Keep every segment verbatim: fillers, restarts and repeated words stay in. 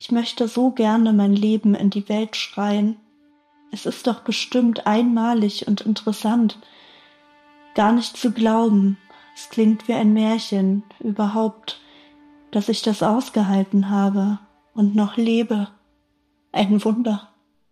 Ich möchte so gerne mein Leben in die Welt schreien. Es ist doch bestimmt einmalig und interessant. Gar nicht zu glauben, es klingt wie ein Märchen, überhaupt, dass ich das ausgehalten habe und noch lebe. Ein Wunder.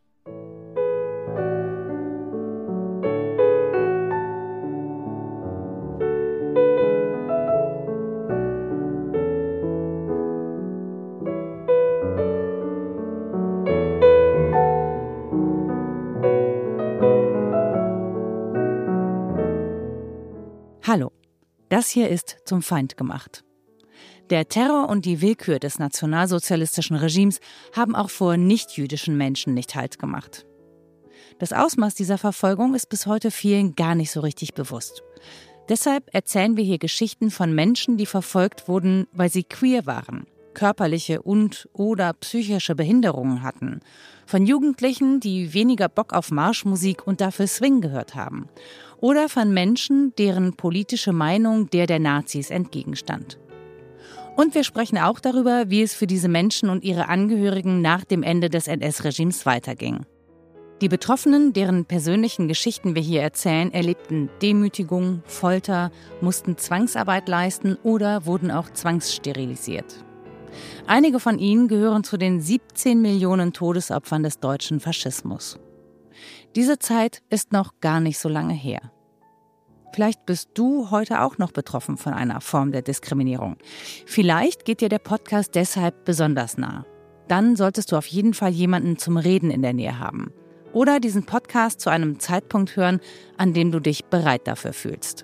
Hallo, das hier ist Zum Feind gemacht. Der Terror und die Willkür des nationalsozialistischen Regimes haben auch vor nichtjüdischen Menschen nicht Halt gemacht. Das Ausmaß dieser Verfolgung ist bis heute vielen gar nicht so richtig bewusst. Deshalb erzählen wir hier Geschichten von Menschen, die verfolgt wurden, weil sie queer waren, körperliche und oder psychische Behinderungen hatten, von Jugendlichen, die weniger Bock auf Marschmusik und dafür Swing gehört haben, oder von Menschen, deren politische Meinung der der Nazis entgegenstand. Und wir sprechen auch darüber, wie es für diese Menschen und ihre Angehörigen nach dem Ende des N S-Regimes weiterging. Die Betroffenen, deren persönlichen Geschichten wir hier erzählen, erlebten Demütigung, Folter, mussten Zwangsarbeit leisten oder wurden auch zwangssterilisiert. Einige von ihnen gehören zu den siebzehn Millionen Todesopfern des deutschen Faschismus. Diese Zeit ist noch gar nicht so lange her. Vielleicht bist du heute auch noch betroffen von einer Form der Diskriminierung. Vielleicht geht dir der Podcast deshalb besonders nah. Dann solltest du auf jeden Fall jemanden zum Reden in der Nähe haben. Oder diesen Podcast zu einem Zeitpunkt hören, an dem du dich bereit dafür fühlst.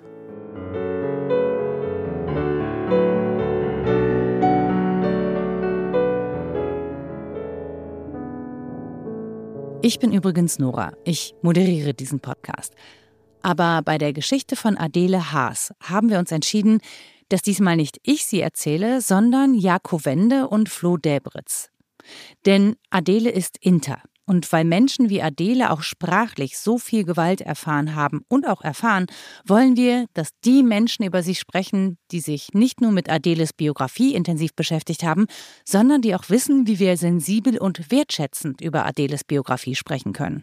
Ich bin übrigens Nora. Ich moderiere diesen Podcast. Aber bei der Geschichte von Adele Haas haben wir uns entschieden, dass diesmal nicht ich sie erzähle, sondern Jaco Wende und Flo Däbritz. Denn Adele ist Inter. Und weil Menschen wie Adele auch sprachlich so viel Gewalt erfahren haben und auch erfahren, wollen wir, dass die Menschen über sie sprechen, die sich nicht nur mit Adeles Biografie intensiv beschäftigt haben, sondern die auch wissen, wie wir sensibel und wertschätzend über Adeles Biografie sprechen können.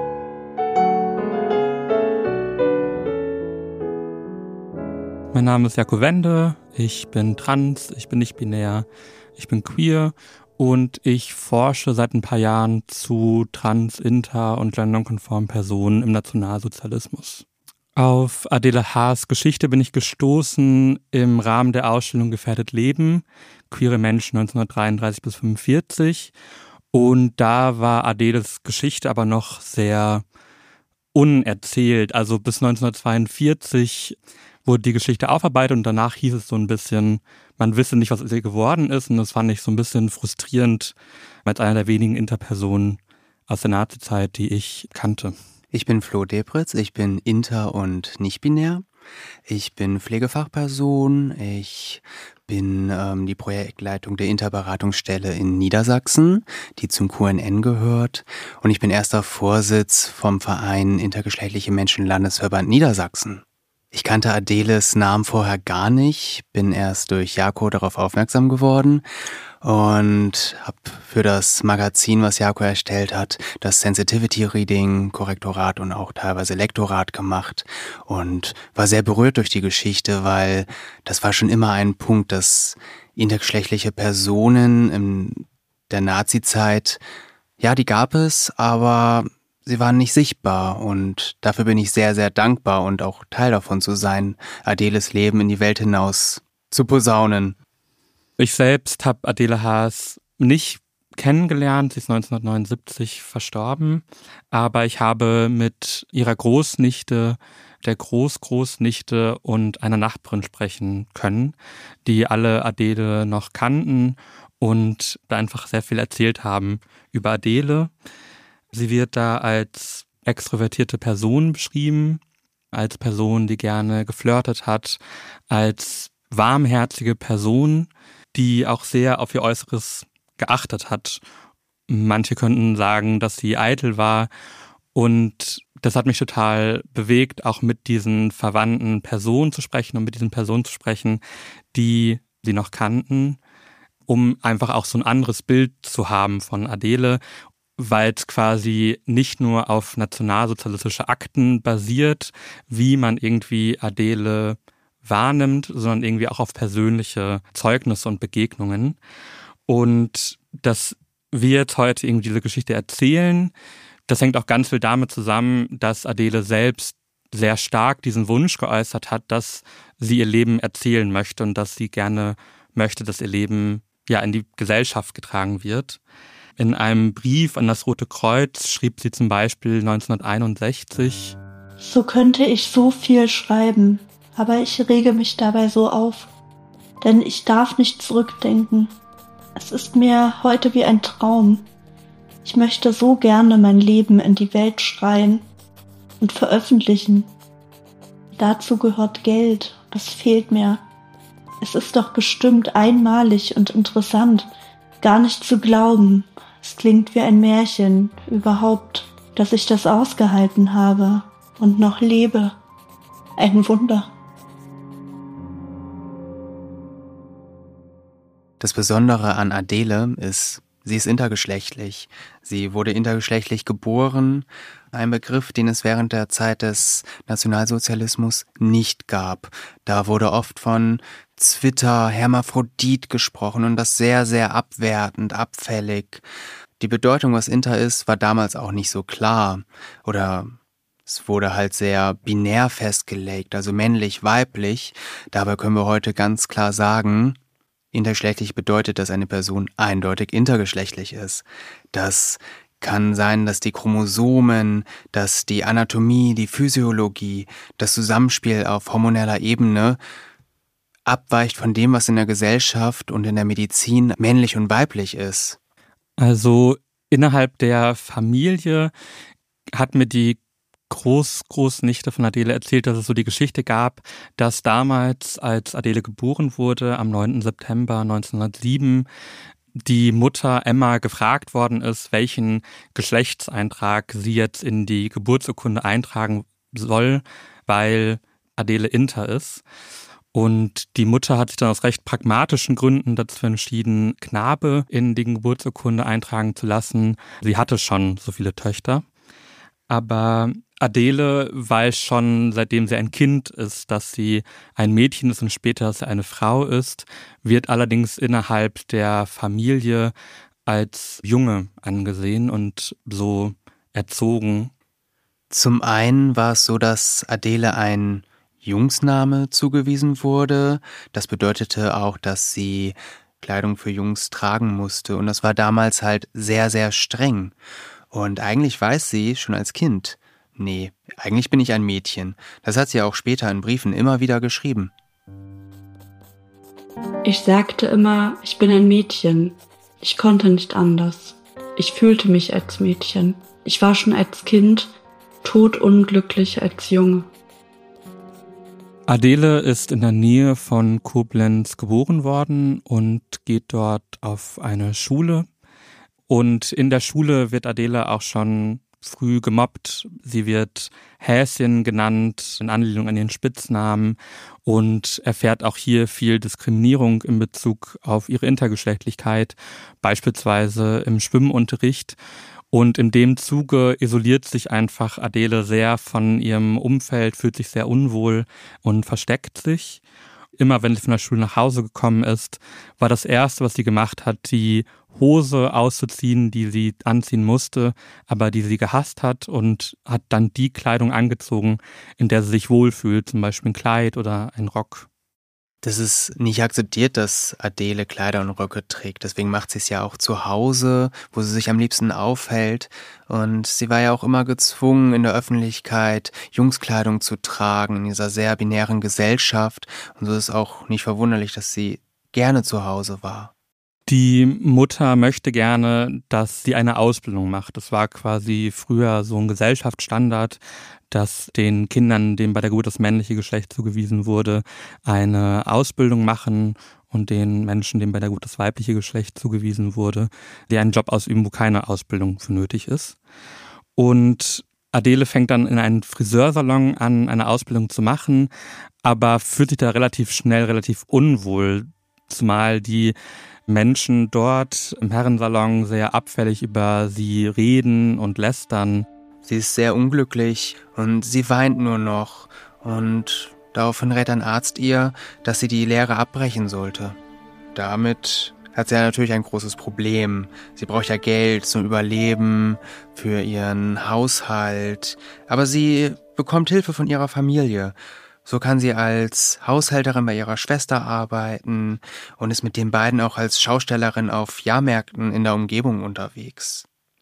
Mein Name ist Jaco Wende, ich bin trans, ich bin nicht binär, ich bin queer und ich forsche seit ein paar Jahren zu trans-, inter- und genderkonformen Personen im Nationalsozialismus. Auf Adele Haas Geschichte bin ich gestoßen im Rahmen der Ausstellung Gefährdet Leben, queere Menschen neunzehnhundertdreiunddreißig bis fünfundvierzig. Und da war Adeles Geschichte aber noch sehr unerzählt. Also bis neunzehnhundertzweiundvierzig wurde die Geschichte aufarbeitet und danach hieß es so ein bisschen, man wisse nicht, was aus ihr geworden ist. Und das fand ich so ein bisschen frustrierend als einer der wenigen Interpersonen aus der Nazizeit, die ich kannte. Ich bin Flo Däbritz, ich bin inter- und nicht-binär. Ich bin Pflegefachperson, ich bin ähm, die Projektleitung der Interberatungsstelle in Niedersachsen, die zum Q N N gehört. Und ich bin erster Vorsitz vom Verein Intergeschlechtliche Menschen Landesverband Niedersachsen. Ich kannte Adeles Namen vorher gar nicht, bin erst durch Jaco darauf aufmerksam geworden und habe für das Magazin, was Jaco erstellt hat, das Sensitivity Reading, Korrektorat und auch teilweise Lektorat gemacht und war sehr berührt durch die Geschichte, weil das war schon immer ein Punkt, dass intergeschlechtliche Personen in der Nazizeit, ja, die gab es, aber sie waren nicht sichtbar und dafür bin ich sehr, sehr dankbar und auch Teil davon zu sein, Adeles Leben in die Welt hinaus zu posaunen. Ich selbst habe Adele Haas nicht kennengelernt, sie ist neunzehnhundertneunundsiebzig verstorben, aber ich habe mit ihrer Großnichte, der Großgroßnichte und einer Nachbarin sprechen können, die alle Adele noch kannten und da einfach sehr viel erzählt haben über Adele. Sie wird da als extrovertierte Person beschrieben, als Person, die gerne geflirtet hat, als warmherzige Person, die auch sehr auf ihr Äußeres geachtet hat. Manche könnten sagen, dass sie eitel war und das hat mich total bewegt, auch mit diesen verwandten Personen zu sprechen und mit diesen Personen zu sprechen, die sie noch kannten. um einfach auch so ein anderes Bild zu haben von Adele, weil es quasi nicht nur auf nationalsozialistische Akten basiert, wie man irgendwie Adele wahrnimmt, sondern irgendwie auch auf persönliche Zeugnisse und Begegnungen. Und dass wir jetzt heute irgendwie diese Geschichte erzählen, das hängt auch ganz viel damit zusammen, dass Adele selbst sehr stark diesen Wunsch geäußert hat, dass sie ihr Leben erzählen möchte und dass sie gerne möchte, dass ihr Leben ja in die Gesellschaft getragen wird. In einem Brief an das Rote Kreuz schrieb sie zum Beispiel neunzehnhunderteinundsechzig: So könnte ich so viel schreiben, aber ich rege mich dabei so auf, denn ich darf nicht zurückdenken. Es ist mir heute wie ein Traum. Ich möchte so gerne mein Leben in die Welt schreien und veröffentlichen. Dazu gehört Geld, das fehlt mir. Es ist doch bestimmt einmalig und interessant, gar nicht zu glauben. Es klingt wie ein Märchen, überhaupt, dass ich das ausgehalten habe und noch lebe. Ein Wunder. Das Besondere an Adele ist, sie ist intergeschlechtlich. Sie wurde intergeschlechtlich geboren, ein Begriff, den es während der Zeit des Nationalsozialismus nicht gab. Da wurde oft von Zwitter, Hermaphrodit gesprochen und das sehr, sehr abwertend, abfällig. Die Bedeutung, was inter ist, war damals auch nicht so klar. Oder es wurde halt sehr binär festgelegt, also männlich, weiblich. Dabei können wir heute ganz klar sagen, intergeschlechtlich bedeutet, dass eine Person eindeutig intergeschlechtlich ist. Das kann sein, dass die Chromosomen, dass die Anatomie, die Physiologie, das Zusammenspiel auf hormoneller Ebene abweicht von dem, was in der Gesellschaft und in der Medizin männlich und weiblich ist. Also innerhalb der Familie hat mir die Groß, Großnichte von Adele erzählt, dass es so die Geschichte gab, dass damals, als Adele geboren wurde, am neunten September neunzehnhundertsieben, die Mutter Emma gefragt worden ist, welchen Geschlechtseintrag sie jetzt in die Geburtsurkunde eintragen soll, weil Adele inter ist. Und die Mutter hat sich dann aus recht pragmatischen Gründen dazu entschieden, Knabe in die Geburtsurkunde eintragen zu lassen. Sie hatte schon so viele Töchter. Aber Adele weiß schon, seitdem sie ein Kind ist, dass sie ein Mädchen ist und später, dass sie eine Frau ist, wird allerdings innerhalb der Familie als Junge angesehen und so erzogen. Zum einen war es so, dass Adele ein Jungsname zugewiesen wurde. Das bedeutete auch, dass sie Kleidung für Jungs tragen musste. Und das war damals halt sehr, sehr streng. Und eigentlich weiß sie schon als Kind, nee, eigentlich bin ich ein Mädchen. Das hat sie auch später in Briefen immer wieder geschrieben. Ich sagte immer, ich bin ein Mädchen. Ich konnte nicht anders. Ich fühlte mich als Mädchen. Ich war schon als Kind todunglücklich als Junge. Adele ist in der Nähe von Koblenz geboren worden und geht dort auf eine Schule. Und in der Schule wird Adele auch schon früh gemobbt. Sie wird Häschen genannt, in Anlehnung an ihren Spitznamen, und erfährt auch hier viel Diskriminierung in Bezug auf ihre Intergeschlechtlichkeit, beispielsweise im Schwimmunterricht. Und in dem Zuge isoliert sich einfach Adele sehr von ihrem Umfeld, fühlt sich sehr unwohl und versteckt sich. Immer wenn sie von der Schule nach Hause gekommen ist, war das Erste, was sie gemacht hat, die Hose auszuziehen, die sie anziehen musste, aber die sie gehasst hat, und hat dann die Kleidung angezogen, in der sie sich wohlfühlt, zum Beispiel ein Kleid oder ein Rock. Das ist nicht akzeptiert, dass Adele Kleider und Röcke trägt. Deswegen macht sie es ja auch zu Hause, wo sie sich am liebsten aufhält. Und sie war ja auch immer gezwungen, in der Öffentlichkeit Jungskleidung zu tragen, in dieser sehr binären Gesellschaft. Und so ist auch nicht verwunderlich, dass sie gerne zu Hause war. Die Mutter möchte gerne, dass sie eine Ausbildung macht. Das war quasi früher so ein Gesellschaftsstandard, dass den Kindern, denen bei der Geburt das männliche Geschlecht zugewiesen wurde, eine Ausbildung machen, und den Menschen, denen bei der Geburt das weibliche Geschlecht zugewiesen wurde, die einen Job ausüben, wo keine Ausbildung für nötig ist. Und Adele fängt dann in einem Friseursalon an, eine Ausbildung zu machen, aber fühlt sich da relativ schnell relativ unwohl, zumal die Menschen dort im Herrensalon sehr abfällig über sie reden und lästern. Sie ist sehr unglücklich und sie weint nur noch. Und daraufhin rät ein Arzt ihr, dass sie die Lehre abbrechen sollte. Damit hat sie ja natürlich ein großes Problem. Sie braucht ja Geld zum Überleben, für ihren Haushalt. Aber sie bekommt Hilfe von ihrer Familie. So kann sie als Haushälterin bei ihrer Schwester arbeiten und ist mit den beiden auch als Schaustellerin auf Jahrmärkten in der Umgebung unterwegs.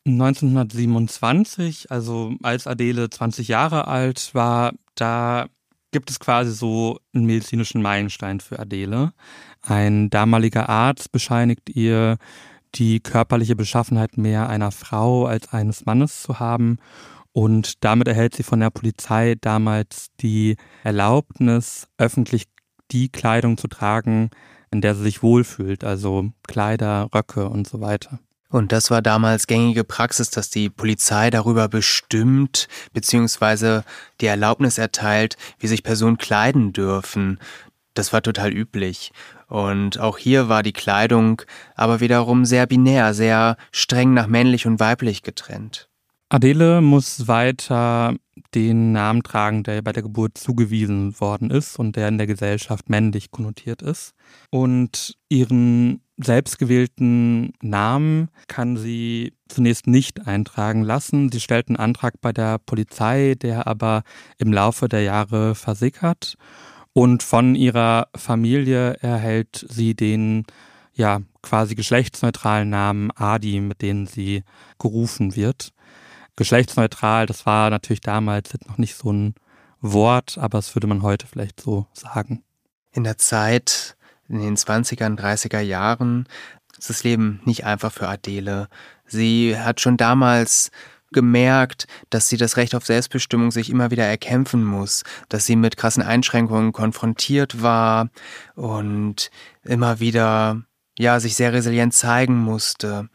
neunzehnhundertsiebenundzwanzig, also als Adele zwanzig Jahre alt war, da gibt es quasi so einen medizinischen Meilenstein für Adele. Ein damaliger Arzt bescheinigt ihr, die körperliche Beschaffenheit mehr einer Frau als eines Mannes zu haben. Und damit erhält sie von der Polizei damals die Erlaubnis, öffentlich die Kleidung zu tragen, in der sie sich wohlfühlt, also Kleider, Röcke und so weiter. Und das war damals gängige Praxis, dass die Polizei darüber bestimmt bzw. die Erlaubnis erteilt, wie sich Personen kleiden dürfen. Das war total üblich. Und auch hier war die Kleidung aber wiederum sehr binär, sehr streng nach männlich und weiblich getrennt. Adele muss weiter den Namen tragen, der bei der Geburt zugewiesen worden ist und der in der Gesellschaft männlich konnotiert ist. Und ihren selbstgewählten Namen kann sie zunächst nicht eintragen lassen. Sie stellt einen Antrag bei der Polizei, der aber im Laufe der Jahre versickert. Und von ihrer Familie erhält sie den ja quasi geschlechtsneutralen Namen Adi, mit dem sie gerufen wird. Geschlechtsneutral, das war natürlich damals jetzt noch nicht so ein Wort, aber das würde man heute vielleicht so sagen. In der Zeit, in den zwanziger, dreißiger Jahren, ist das Leben nicht einfach für Adele. Sie hat schon damals gemerkt, dass sie das Recht auf Selbstbestimmung sich immer wieder erkämpfen muss, dass sie mit krassen Einschränkungen konfrontiert war und immer wieder ja, sich sehr resilient zeigen musste.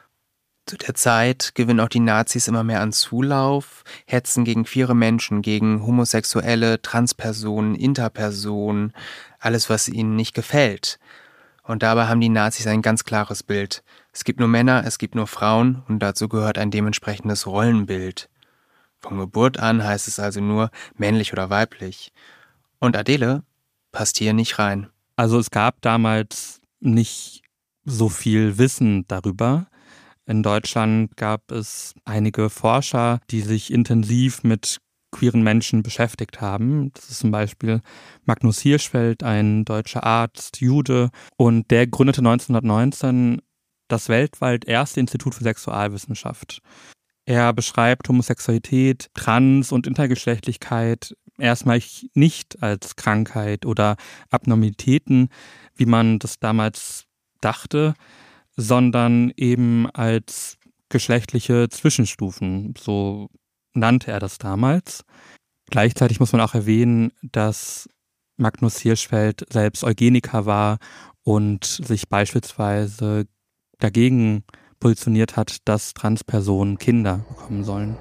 Zu der Zeit gewinnen auch die Nazis immer mehr an Zulauf, hetzen gegen queere Menschen, gegen Homosexuelle, Transpersonen, Interpersonen, alles, was ihnen nicht gefällt. Und dabei haben die Nazis ein ganz klares Bild. Es gibt nur Männer, es gibt nur Frauen und dazu gehört ein dementsprechendes Rollenbild. Von Geburt an heißt es also nur männlich oder weiblich. Und Adele passt hier nicht rein. Also es gab damals nicht so viel Wissen darüber. In Deutschland gab es einige Forscher, die sich intensiv mit queeren Menschen beschäftigt haben. Das ist zum Beispiel Magnus Hirschfeld, ein deutscher Arzt, Jude. Und der gründete neunzehnhundertneunzehn das weltweit erste Institut für Sexualwissenschaft. Er beschreibt Homosexualität, Trans- und Intergeschlechtlichkeit erstmal nicht als Krankheit oder Abnormalitäten, wie man das damals dachte, sondern eben als geschlechtliche Zwischenstufen, so nannte er das damals. Gleichzeitig muss man auch erwähnen, dass Magnus Hirschfeld selbst Eugeniker war und sich beispielsweise dagegen positioniert hat, dass Transpersonen Kinder bekommen sollen.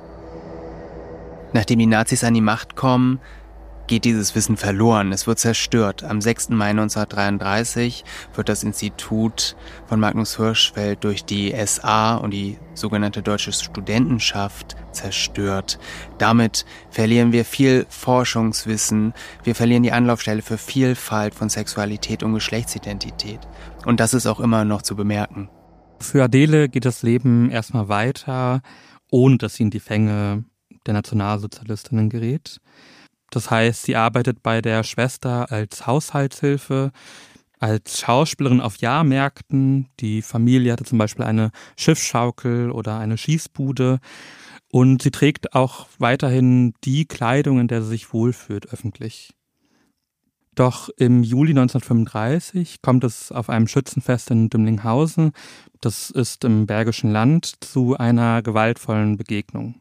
Nachdem die Nazis an die Macht kommen, geht dieses Wissen verloren. Es wird zerstört. Am sechsten Mai neunzehnhundertdreiunddreißig wird das Institut von Magnus Hirschfeld durch die S A und die sogenannte Deutsche Studentenschaft zerstört. Damit verlieren wir viel Forschungswissen. Wir verlieren die Anlaufstelle für Vielfalt von Sexualität und Geschlechtsidentität. Und das ist auch immer noch zu bemerken. Für Adele geht das Leben erstmal weiter, ohne dass sie in die Fänge der Nationalsozialistinnen gerät. Das heißt, sie arbeitet bei der Schwester als Haushaltshilfe, als Schauspielerin auf Jahrmärkten. Die Familie hatte zum Beispiel eine Schiffsschaukel oder eine Schießbude. Und sie trägt auch weiterhin die Kleidung, in der sie sich wohlfühlt, öffentlich. Doch im Juli neunzehnhundertfünfunddreißig kommt es auf einem Schützenfest in Dümlinghausen, das ist im Bergischen Land, zu einer gewaltvollen Begegnung.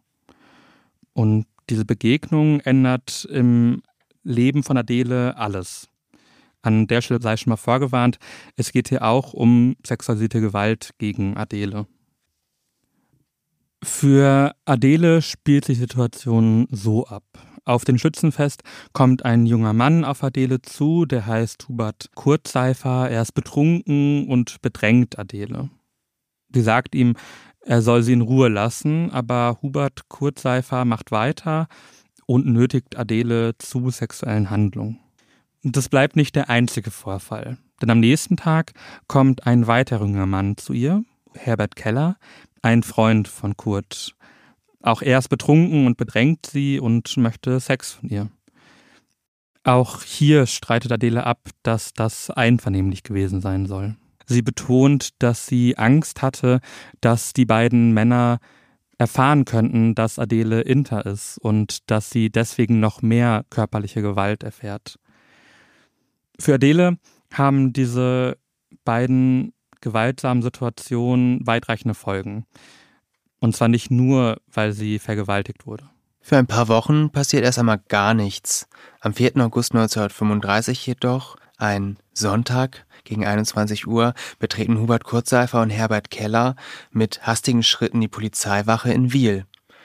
Und diese Begegnung ändert im Leben von Adele alles. An der Stelle sei schon mal vorgewarnt, es geht hier auch um sexualisierte Gewalt gegen Adele. Für Adele spielt sich die Situation so ab. Auf den Schützenfest kommt ein junger Mann auf Adele zu, der heißt Hubert Kurzseifer. Er ist betrunken und bedrängt Adele. Sie sagt ihm, er soll sie in Ruhe lassen, aber Hubert Kurzseifer macht weiter und nötigt Adele zu sexuellen Handlungen. Und das bleibt nicht der einzige Vorfall, denn am nächsten Tag kommt ein weiterer junger Mann zu ihr, Herbert Keller, ein Freund von Kurt. Auch er ist betrunken und bedrängt sie und möchte Sex von ihr. Auch hier streitet Adele ab, dass das einvernehmlich gewesen sein soll. Sie betont, dass sie Angst hatte, dass die beiden Männer erfahren könnten, dass Adele inter ist und dass sie deswegen noch mehr körperliche Gewalt erfährt. Für Adele haben diese beiden gewaltsamen Situationen weitreichende Folgen. Und zwar nicht nur, weil sie vergewaltigt wurde. Für ein paar Wochen passiert erst einmal gar nichts. Am vierten August neunzehnhundertfünfunddreißig jedoch, ein Sonntag gegen einundzwanzig Uhr, betreten Hubert Kurzseifer und Herbert Keller mit hastigen Schritten die Polizeiwache in Wil.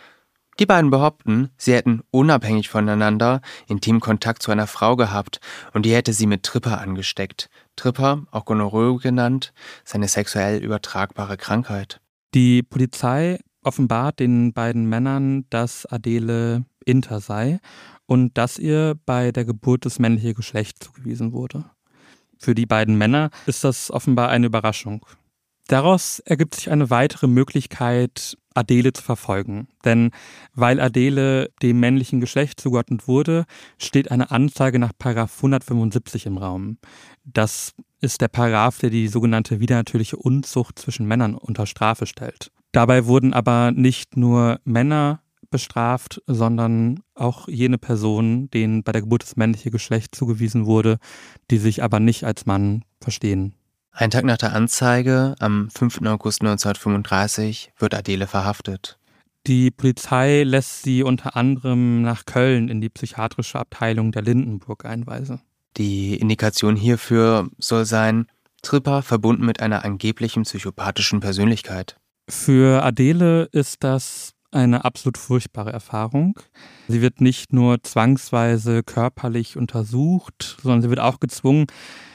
Die beiden behaupten, sie hätten unabhängig voneinander intimen Kontakt zu einer Frau gehabt und die hätte sie mit Tripper angesteckt. Tripper, auch Gonorrhoe genannt, ist eine sexuell übertragbare Krankheit. Die Polizei offenbart den beiden Männern, dass Adele inter sei und dass ihr bei der Geburt das männliche Geschlecht zugewiesen wurde. Für die beiden Männer ist das offenbar eine Überraschung. Daraus ergibt sich eine weitere Möglichkeit, Adele zu verfolgen. Denn weil Adele dem männlichen Geschlecht zugeordnet wurde, steht eine Anzeige nach Paragraph hundertfünfundsiebzig im Raum. Das ist der Paragraph, der die sogenannte widernatürliche Unzucht zwischen Männern unter Strafe stellt. Dabei wurden aber nicht nur Männer bestraft, sondern auch jene Personen, denen bei der Geburt das männliche Geschlecht zugewiesen wurde, die sich aber nicht als Mann verstehen. Ein Tag nach der Anzeige, am fünften August neunzehnhundertfünfunddreißig, wird Adele verhaftet. Die Polizei lässt sie unter anderem nach Köln in die psychiatrische Abteilung der Lindenburg einweisen. Die Indikation hierfür soll sein, Tripper verbunden mit einer angeblichen psychopathischen Persönlichkeit. Für Adele ist das eine absolut furchtbare Erfahrung. Sie wird nicht nur zwangsweise körperlich untersucht, sondern sie wird auch gezwungen,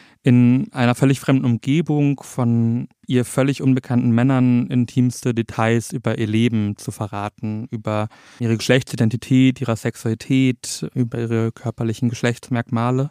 in einer völlig fremden Umgebung von ihr völlig unbekannten Männern intimste Details über ihr Leben zu verraten, über ihre Geschlechtsidentität, ihre Sexualität, über ihre körperlichen Geschlechtsmerkmale.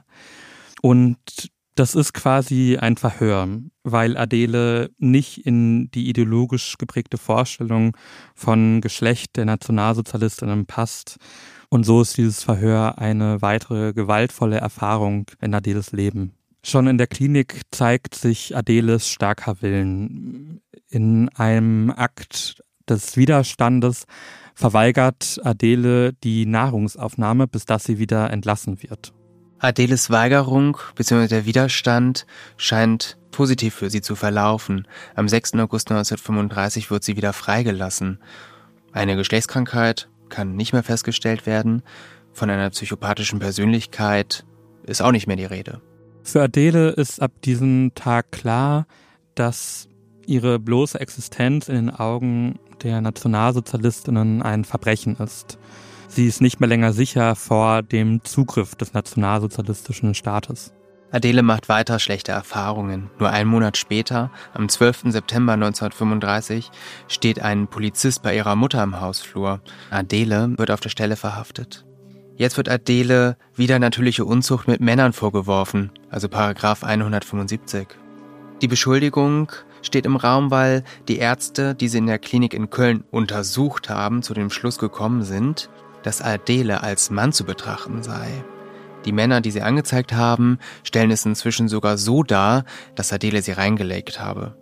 Und das ist quasi ein Verhör, weil Adele nicht in die ideologisch geprägte Vorstellung von Geschlecht der Nationalsozialistinnen passt. Und so ist dieses Verhör eine weitere gewaltvolle Erfahrung in Adeles Leben. Schon in der Klinik zeigt sich Adeles starker Willen. In einem Akt des Widerstandes verweigert Adele die Nahrungsaufnahme, bis dass sie wieder entlassen wird. Adeles Weigerung bzw. der Widerstand scheint positiv für sie zu verlaufen. Am sechsten August neunzehnhundertfünfunddreißig wird sie wieder freigelassen. Eine Geschlechtskrankheit kann nicht mehr festgestellt werden. Von einer psychopathischen Persönlichkeit ist auch nicht mehr die Rede. Für Adele ist ab diesem Tag klar, dass ihre bloße Existenz in den Augen der Nationalsozialistinnen ein Verbrechen ist. Sie ist nicht mehr länger sicher vor dem Zugriff des nationalsozialistischen Staates. Adele macht weiter schlechte Erfahrungen. Nur einen Monat später, am zwölften September neunzehnhundertfünfunddreißig, steht ein Polizist bei ihrer Mutter im Hausflur. Adele wird auf der Stelle verhaftet. Jetzt wird Adele widernatürliche Unzucht mit Männern vorgeworfen, also Paragraph hundertfünfundsiebzig. Die Beschuldigung steht im Raum, weil die Ärzte, die sie in der Klinik in Köln untersucht haben, zu dem Schluss gekommen sind, dass Adele als Mann zu betrachten sei. Die Männer, die sie angezeigt haben, stellen es inzwischen sogar so dar, dass Adele sie reingelegt habe.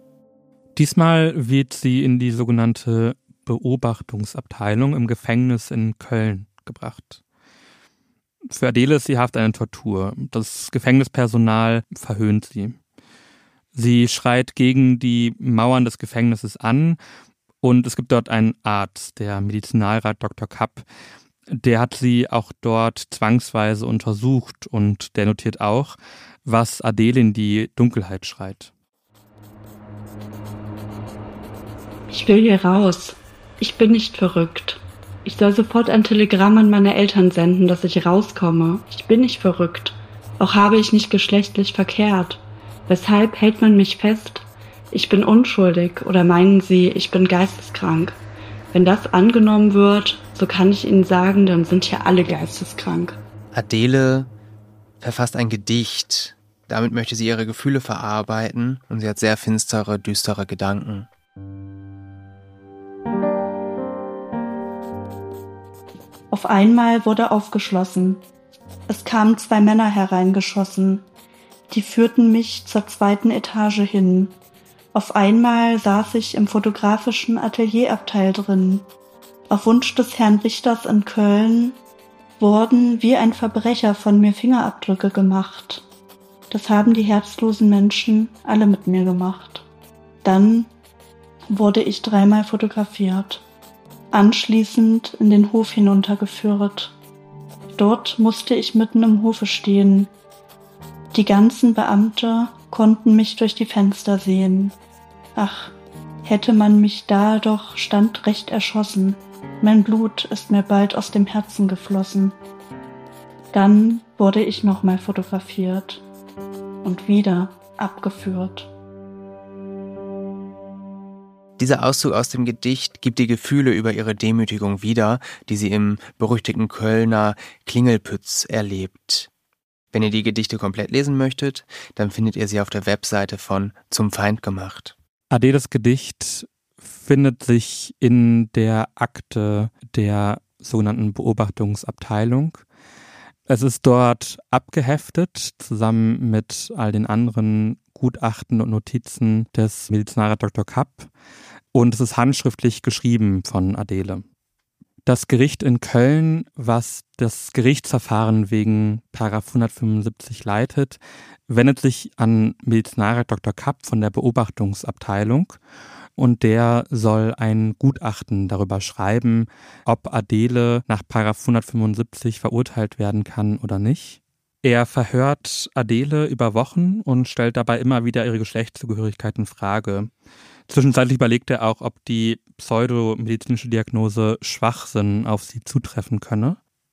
Diesmal wird sie in die sogenannte Beobachtungsabteilung im Gefängnis in Köln gebracht. Für Adele ist die Haft eine Tortur. Das Gefängnispersonal verhöhnt sie. Sie schreit gegen die Mauern des Gefängnisses an und es gibt dort einen Arzt, der Medizinalrat Doktor Kapp. Der hat sie auch dort zwangsweise untersucht und der notiert auch, was Adele in die Dunkelheit schreit. Ich will hier raus. Ich bin nicht verrückt. Ich soll sofort ein Telegramm an meine Eltern senden, dass ich rauskomme. Ich bin nicht verrückt. Auch habe ich nicht geschlechtlich verkehrt. Weshalb hält man mich fest? Ich bin unschuldig oder meinen Sie, ich bin geisteskrank? Wenn das angenommen wird, so kann ich Ihnen sagen, dann sind hier alle geisteskrank. Adele verfasst ein Gedicht. Damit möchte sie ihre Gefühle verarbeiten und sie hat sehr finstere, düstere Gedanken. Auf einmal wurde aufgeschlossen. Es kamen zwei Männer hereingeschossen. Die führten mich zur zweiten Etage hin. Auf einmal saß ich im fotografischen Atelierabteil drin. Auf Wunsch des Herrn Richters in Köln wurden wie ein Verbrecher von mir Fingerabdrücke gemacht. Das haben die herzlosen Menschen alle mit mir gemacht. Dann wurde ich dreimal fotografiert. Anschließend in den Hof hinuntergeführt. Dort musste ich mitten im Hofe stehen. Die ganzen Beamte konnten mich durch die Fenster sehen. Ach, hätte man mich da doch standrecht erschossen. Mein Blut ist mir bald aus dem Herzen geflossen. Dann wurde ich nochmal fotografiert und wieder abgeführt. Dieser Auszug aus dem Gedicht gibt die Gefühle über ihre Demütigung wieder, die sie im berüchtigten Kölner Klingelpütz erlebt. Wenn ihr die Gedichte komplett lesen möchtet, dann findet ihr sie auf der Webseite von Zum Feind gemacht. Adeles Gedicht findet sich in der Akte der sogenannten Beobachtungsabteilung. Es ist dort abgeheftet, zusammen mit all den anderen Gutachten und Notizen des Medizinalrats Doktor Kapp. Und es ist handschriftlich geschrieben von Adele. Das Gericht in Köln, was das Gerichtsverfahren wegen Paragraph hundertfünfundsiebzig leitet, wendet sich an Medizinalrat Doktor Kapp von der Beobachtungsabteilung und der soll ein Gutachten darüber schreiben, ob Adele nach Paragraph hundertfünfundsiebzig verurteilt werden kann oder nicht. Er verhört Adele über Wochen und stellt dabei immer wieder ihre Geschlechtszugehörigkeit in Frage. Zwischenzeitlich überlegt er auch, ob die pseudomedizinische Diagnose Schwachsinn auf sie zutreffen könne.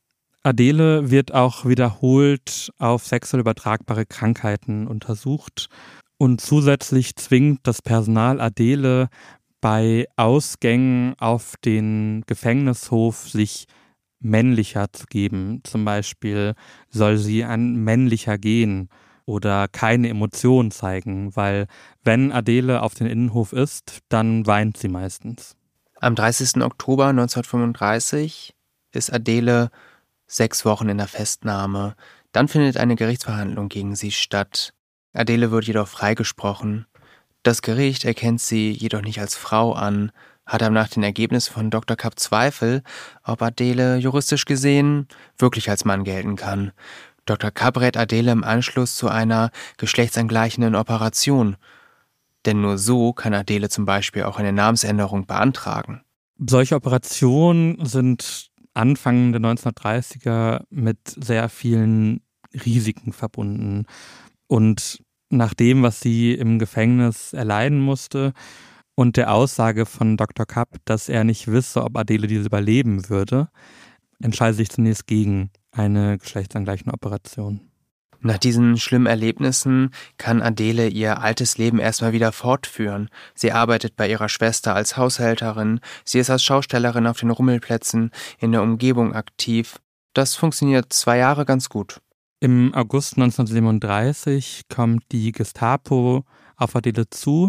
Adele wird auch wiederholt auf sexuell übertragbare Krankheiten untersucht und zusätzlich zwingt das Personal Adele bei Ausgängen auf den Gefängnishof sich männlicher zu geben. Zum Beispiel soll sie ein männlicher gehen oder keine Emotionen zeigen, weil wenn Adele auf den Innenhof ist, dann weint sie meistens. Am dreißigsten Oktober neunzehnhundertfünfunddreißig ist Adele sechs Wochen in der Festnahme. Dann findet eine Gerichtsverhandlung gegen sie statt. Adele wird jedoch freigesprochen. Das Gericht erkennt sie jedoch nicht als Frau an, hat aber nach den Ergebnissen von Doktor Kapp Zweifel, ob Adele juristisch gesehen wirklich als Mann gelten kann. Doktor Kapp rät Adele im Anschluss zu einer geschlechtsangleichenden Operation. Denn nur so kann Adele zum Beispiel auch eine Namensänderung beantragen. Solche Operationen sind Anfang der neunzehnhundertdreißiger mit sehr vielen Risiken verbunden. Und nach dem, was sie im Gefängnis erleiden musste und der Aussage von Doktor Kapp, dass er nicht wisse, ob Adele diese überleben würde, entscheidet sich zunächst gegen eine geschlechtsangleichende Operation. Nach diesen schlimmen Erlebnissen kann Adele ihr altes Leben erstmal wieder fortführen. Sie arbeitet bei ihrer Schwester als Haushälterin, sie ist als Schaustellerin auf den Rummelplätzen in der Umgebung aktiv. Das funktioniert zwei Jahre ganz gut. Im August neunzehnhundertsiebenunddreißig kommt die Gestapo auf Adele zu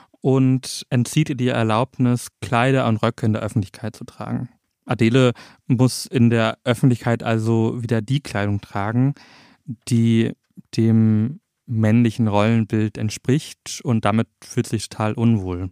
und entzieht ihr die Erlaubnis, Kleider und Röcke in der Öffentlichkeit zu tragen. Adele muss in der Öffentlichkeit also wieder die Kleidung tragen, die dem männlichen Rollenbild entspricht, und damit fühlt sich total unwohl.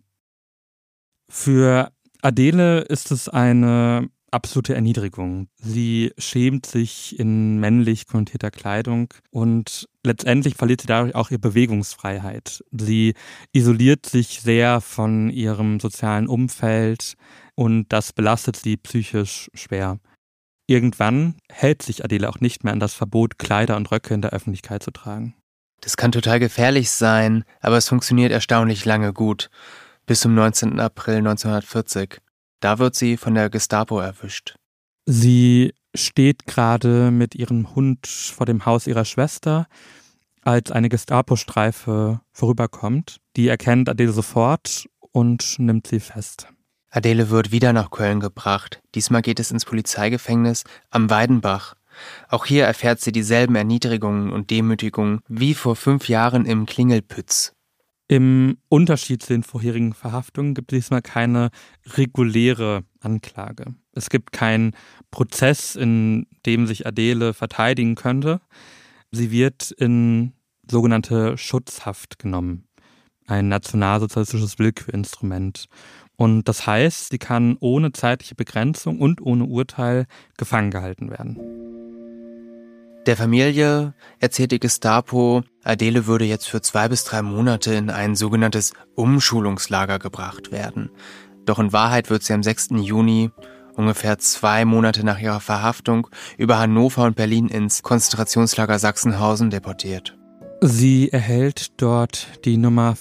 Für Adele ist es eine absolute Erniedrigung. Sie schämt sich in männlich konnotierter Kleidung und letztendlich verliert sie dadurch auch ihre Bewegungsfreiheit. Sie isoliert sich sehr von ihrem sozialen Umfeld und das belastet sie psychisch schwer. Irgendwann hält sich Adele auch nicht mehr an das Verbot, Kleider und Röcke in der Öffentlichkeit zu tragen. Das kann total gefährlich sein, aber es funktioniert erstaunlich lange gut. Bis zum neunzehnten April neunzehnhundertvierzig. Da wird sie von der Gestapo erwischt. Sie steht gerade mit ihrem Hund vor dem Haus ihrer Schwester, als eine Gestapo-Streife vorüberkommt. Die erkennt Adele sofort und nimmt sie fest. Adele wird wieder nach Köln gebracht. Diesmal geht es ins Polizeigefängnis am Weidenbach. Auch hier erfährt sie dieselben Erniedrigungen und Demütigungen wie vor fünf Jahren im Klingelpütz. Im Unterschied zu den vorherigen Verhaftungen gibt es diesmal keine reguläre Anklage. Es gibt keinen Prozess, in dem sich Adele verteidigen könnte. Sie wird in sogenannte Schutzhaft genommen, ein nationalsozialistisches Willkürinstrument. Und das heißt, sie kann ohne zeitliche Begrenzung und ohne Urteil gefangen gehalten werden. Der Familie erzählt die Gestapo, Adele würde jetzt für zwei bis drei Monate in ein sogenanntes Umschulungslager gebracht werden. Doch in Wahrheit wird sie am sechsten Juni, ungefähr zwei Monate nach ihrer Verhaftung, über Hannover und Berlin ins Konzentrationslager Sachsenhausen deportiert. Sie erhält dort die Nummer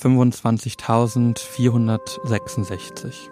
fünfundzwanzigtausendvierhundertsechsundsechzig.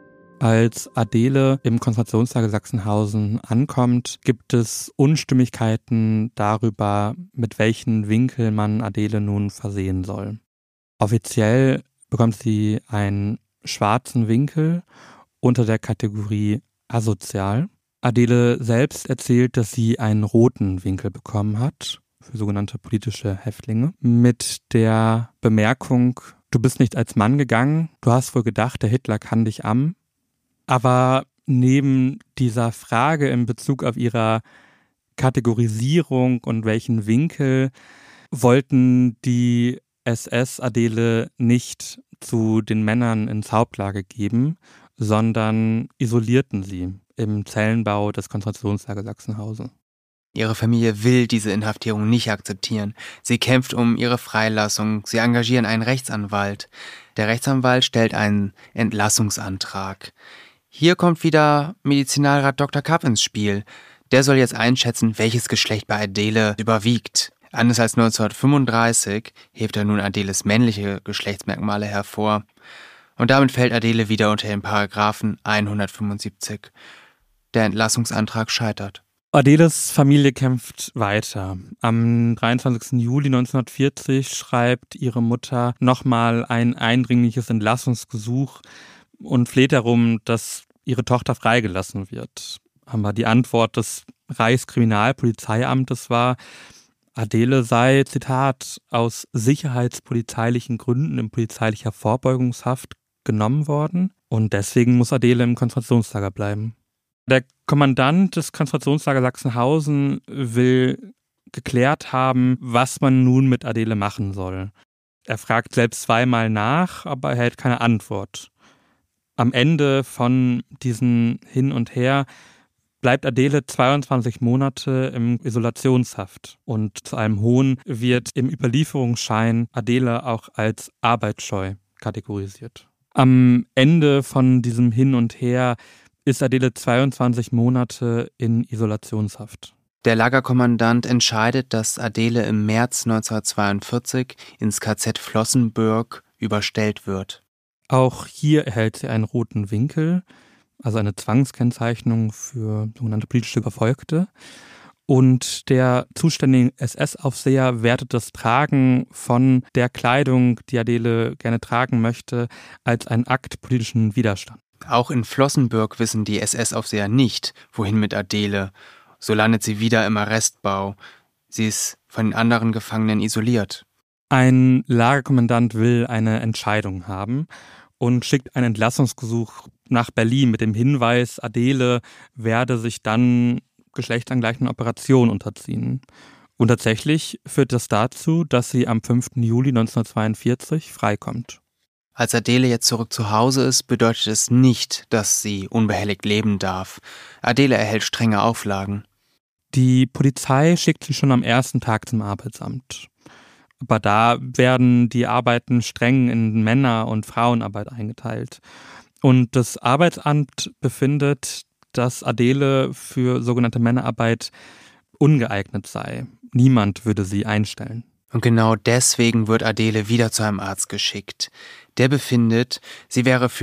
Als Adele im Konzentrationslager Sachsenhausen ankommt, gibt es Unstimmigkeiten darüber, mit welchen Winkeln man Adele nun versehen soll. Offiziell bekommt sie einen schwarzen Winkel unter der Kategorie asozial. Adele selbst erzählt, dass sie einen roten Winkel bekommen hat für sogenannte politische Häftlinge, mit der Bemerkung, du bist nicht als Mann gegangen, du hast wohl gedacht, der Hitler kann dich am. Aber neben dieser Frage in Bezug auf ihre Kategorisierung und welchen Winkel wollten die S S Adele nicht zu den Männern ins Hauptlager geben, sondern isolierten sie im Zellenbau des Konzentrationslagers Sachsenhausen. Ihre Familie will diese Inhaftierung nicht akzeptieren. Sie kämpft um ihre Freilassung. Sie engagieren einen Rechtsanwalt. Der Rechtsanwalt stellt einen Entlassungsantrag. Hier kommt wieder Medizinalrat Doktor Kapp ins Spiel. Der soll jetzt einschätzen, welches Geschlecht bei Adele überwiegt. Anders als neunzehnhundertfünfunddreißig hebt er nun Adeles männliche Geschlechtsmerkmale hervor. Und damit fällt Adele wieder unter den Paragraphen hundertfünfundsiebzig. Der Entlassungsantrag scheitert. Adeles Familie kämpft weiter. Am dreiundzwanzigsten Juli neunzehnhundertvierzig schreibt ihre Mutter nochmal ein eindringliches Entlassungsgesuch und fleht darum, dass ihre Tochter freigelassen wird. Aber die Antwort des Reichskriminalpolizeiamtes war, Adele sei, Zitat, aus sicherheitspolizeilichen Gründen in polizeilicher Vorbeugungshaft genommen worden und deswegen muss Adele im Konzentrationslager bleiben. Der Kommandant des Konzentrationslagers Sachsenhausen will geklärt haben, was man nun mit Adele machen soll. Er fragt selbst zweimal nach, aber erhält keine Antwort. Am Ende von diesem Hin und Her bleibt Adele zweiundzwanzig Monate im Isolationshaft. Und zu einem Hohn wird im Überlieferungsschein Adele auch als arbeitsscheu kategorisiert. Am Ende von diesem Hin und Her ist Adele zweiundzwanzig Monate in Isolationshaft. Der Lagerkommandant entscheidet, dass Adele im März neunzehnhundertzweiundvierzig ins K Z Flossenbürg überstellt wird. Auch hier erhält sie einen roten Winkel, also eine Zwangskennzeichnung für sogenannte politische Verfolgte. Und der zuständige S S-Aufseher wertet das Tragen von der Kleidung, die Adele gerne tragen möchte, als einen Akt politischen Widerstands. Auch in Flossenbürg wissen die S S-Aufseher nicht, wohin mit Adele. So landet sie wieder im Arrestbau. Sie ist von den anderen Gefangenen isoliert. Ein Lagerkommandant will eine Entscheidung haben und schickt ein Entlassungsgesuch nach Berlin mit dem Hinweis, Adele werde sich dann geschlechtsangleichenden Operationen unterziehen. Und tatsächlich führt das dazu, dass sie am fünften Juli neunzehnhundertzweiundvierzig freikommt. Als Adele jetzt zurück zu Hause ist, bedeutet es nicht, dass sie unbehelligt leben darf. Adele erhält strenge Auflagen. Die Polizei schickt sie schon am ersten Tag zum Arbeitsamt. Aber da werden die Arbeiten streng in Männer- und Frauenarbeit eingeteilt. Und das Arbeitsamt befindet, dass Adele für sogenannte Männerarbeit ungeeignet sei. Niemand würde sie einstellen. Und genau deswegen wird Adele wieder zu einem Arzt geschickt. Der befindet, sie wäre für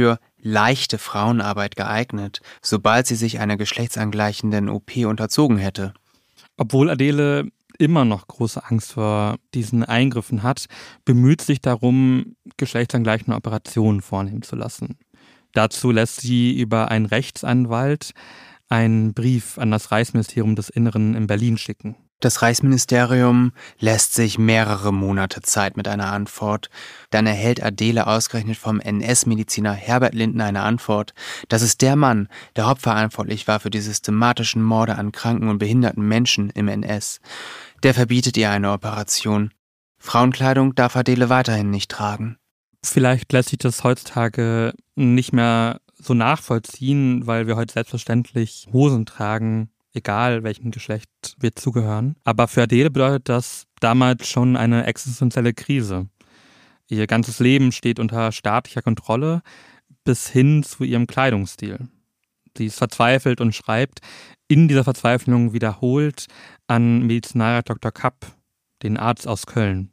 leichte Frauenarbeit geeignet, sobald sie sich einer geschlechtsangleichenden O P unterzogen hätte. Obwohl Adele immer noch große Angst vor diesen Eingriffen hat, bemüht sich darum, geschlechtsangleichende Operationen vornehmen zu lassen. Dazu lässt sie über einen Rechtsanwalt einen Brief an das Reichsministerium des Inneren in Berlin schicken. Das Reichsministerium lässt sich mehrere Monate Zeit mit einer Antwort. Dann erhält Adele ausgerechnet vom N S-Mediziner Herbert Lindner eine Antwort. Das ist der Mann, der hauptverantwortlich war für die systematischen Morde an kranken und behinderten Menschen im N S. Der verbietet ihr eine Operation. Frauenkleidung darf Adele weiterhin nicht tragen. Vielleicht lässt sich das heutzutage nicht mehr so nachvollziehen, weil wir heute selbstverständlich Hosen tragen, egal welchem Geschlecht wir zugehören. Aber für Adele bedeutet das damals schon eine existenzielle Krise. Ihr ganzes Leben steht unter staatlicher Kontrolle bis hin zu ihrem Kleidungsstil. Sie ist verzweifelt und schreibt in dieser Verzweiflung wiederholt an Medizinalrat Doktor Kapp, den Arzt aus Köln.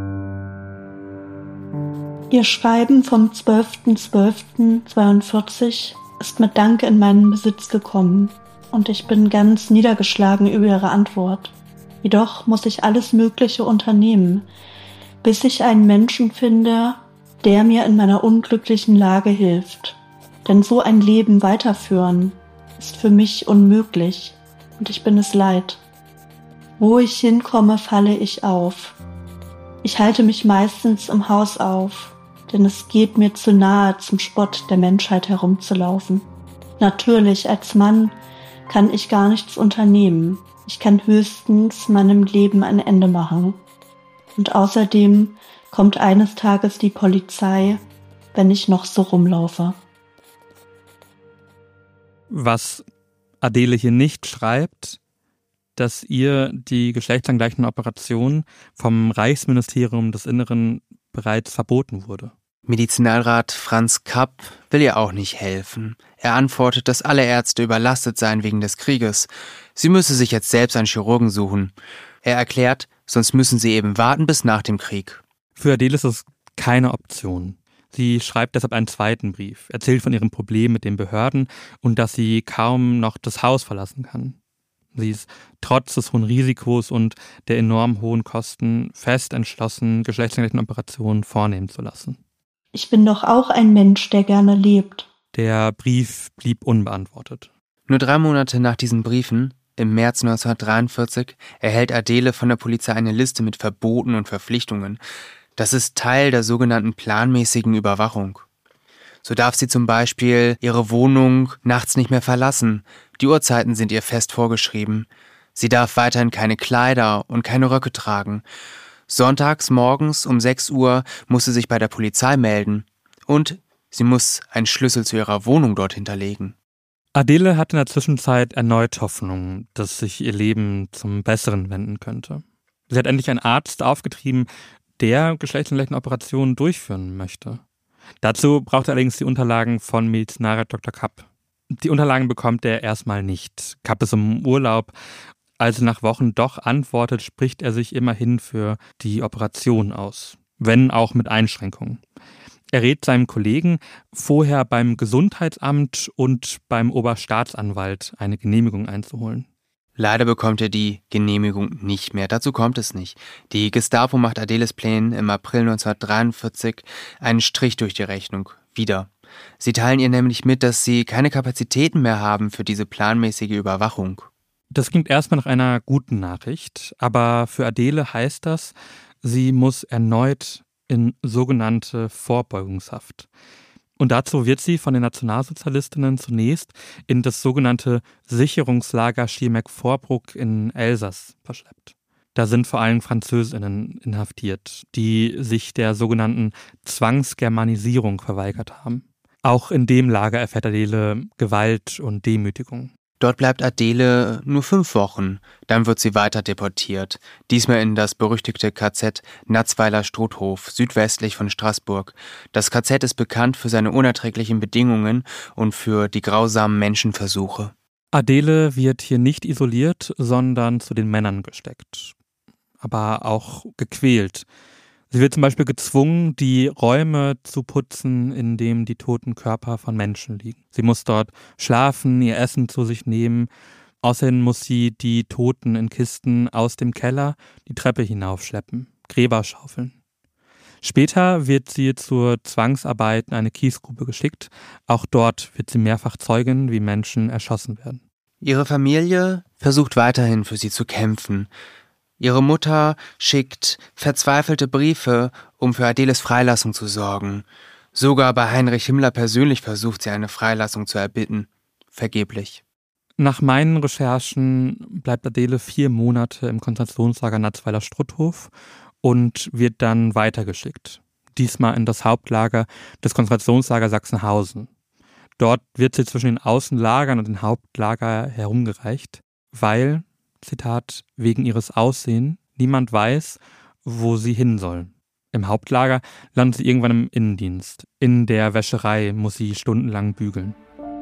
Ihr Schreiben vom zwölften zwölften zweiundvierzig ist mit Dank in meinen Besitz gekommen. Und ich bin ganz niedergeschlagen über Ihre Antwort. Jedoch muss ich alles Mögliche unternehmen, bis ich einen Menschen finde, der mir in meiner unglücklichen Lage hilft. Denn so ein Leben weiterführen ist für mich unmöglich und ich bin es leid. Wo ich hinkomme, falle ich auf. Ich halte mich meistens im Haus auf, denn es geht mir zu nahe, zum Spott der Menschheit herumzulaufen. Natürlich, als Mann kann ich gar nichts unternehmen. Ich kann höchstens meinem Leben ein Ende machen. Und außerdem kommt eines Tages die Polizei, wenn ich noch so rumlaufe. Was Adele hier nicht schreibt, dass ihr die geschlechtsangleichende Operation vom Reichsministerium des Inneren bereits verboten wurde. Medizinalrat Franz Kapp will ihr auch nicht helfen. Er antwortet, dass alle Ärzte überlastet seien wegen des Krieges. Sie müsse sich jetzt selbst einen Chirurgen suchen. Er erklärt, sonst müssen sie eben warten bis nach dem Krieg. Für Adele ist es keine Option. Sie schreibt deshalb einen zweiten Brief, erzählt von ihrem Problem mit den Behörden und dass sie kaum noch das Haus verlassen kann. Sie ist trotz des hohen Risikos und der enorm hohen Kosten fest entschlossen, geschlechtsangleichende Operationen vornehmen zu lassen. Ich bin doch auch ein Mensch, der gerne lebt. Der Brief blieb unbeantwortet. Nur drei Monate nach diesen Briefen, im März neunzehnhundertdreiundvierzig, erhält Adele von der Polizei eine Liste mit Verboten und Verpflichtungen. Das ist Teil der sogenannten planmäßigen Überwachung. So darf sie zum Beispiel ihre Wohnung nachts nicht mehr verlassen. Die Uhrzeiten sind ihr fest vorgeschrieben. Sie darf weiterhin keine Kleider und keine Röcke tragen. Sonntags morgens um sechs Uhr muss sie sich bei der Polizei melden. Und sie muss einen Schlüssel zu ihrer Wohnung dort hinterlegen. Adele hat in der Zwischenzeit erneut Hoffnung, dass sich ihr Leben zum Besseren wenden könnte. Sie hat endlich einen Arzt aufgetrieben, der geschlechtsangleichende Operationen durchführen möchte. Dazu braucht er allerdings die Unterlagen von Medizinalrat Doktor Kapp. Die Unterlagen bekommt er erstmal nicht. Kapp ist im Urlaub. Als er nach Wochen doch antwortet, spricht er sich immerhin für die Operation aus, wenn auch mit Einschränkungen. Er rät seinem Kollegen, vorher beim Gesundheitsamt und beim Oberstaatsanwalt eine Genehmigung einzuholen. Leider bekommt er die Genehmigung nicht mehr. Dazu kommt es nicht. Die Gestapo macht Adeles Plänen im April neunzehnhundertdreiundvierzig einen Strich durch die Rechnung. Wieder. Sie teilen ihr nämlich mit, dass sie keine Kapazitäten mehr haben für diese planmäßige Überwachung. Das klingt erstmal nach einer guten Nachricht, aber für Adele heißt das, sie muss erneut in sogenannte Vorbeugungshaft. Und dazu wird sie von den Nationalsozialistinnen zunächst in das sogenannte Sicherungslager Schiermecke-Vorbrugg in Elsass verschleppt. Da sind vor allem Französinnen inhaftiert, die sich der sogenannten Zwangsgermanisierung verweigert haben. Auch in dem Lager erfährt Adele Gewalt und Demütigung. Dort bleibt Adele nur fünf Wochen, dann wird sie weiter deportiert, diesmal in das berüchtigte K Z Natzweiler-Struthof, südwestlich von Straßburg. Das K Z ist bekannt für seine unerträglichen Bedingungen und für die grausamen Menschenversuche. Adele wird hier nicht isoliert, sondern zu den Männern gesteckt, aber auch gequält. Sie wird zum Beispiel gezwungen, die Räume zu putzen, in denen die toten Körper von Menschen liegen. Sie muss dort schlafen, ihr Essen zu sich nehmen. Außerdem muss sie die Toten in Kisten aus dem Keller die Treppe hinaufschleppen, Gräber schaufeln. Später wird sie zur Zwangsarbeit in eine Kiesgrube geschickt. Auch dort wird sie mehrfach Zeugin, wie Menschen erschossen werden. Ihre Familie versucht weiterhin für sie zu kämpfen. Ihre Mutter schickt verzweifelte Briefe, um für Adeles Freilassung zu sorgen. Sogar bei Heinrich Himmler persönlich versucht sie, eine Freilassung zu erbitten. Vergeblich. Nach meinen Recherchen bleibt Adele vier Monate im Konzentrationslager Natzweiler-Struthof und wird dann weitergeschickt. Diesmal in das Hauptlager des Konzentrationslagers Sachsenhausen. Dort wird sie zwischen den Außenlagern und dem Hauptlager herumgereicht, weil, Zitat, wegen ihres Aussehens niemand weiß, wo sie hin soll. Im Hauptlager landet sie irgendwann im Innendienst. In der Wäscherei muss sie stundenlang bügeln.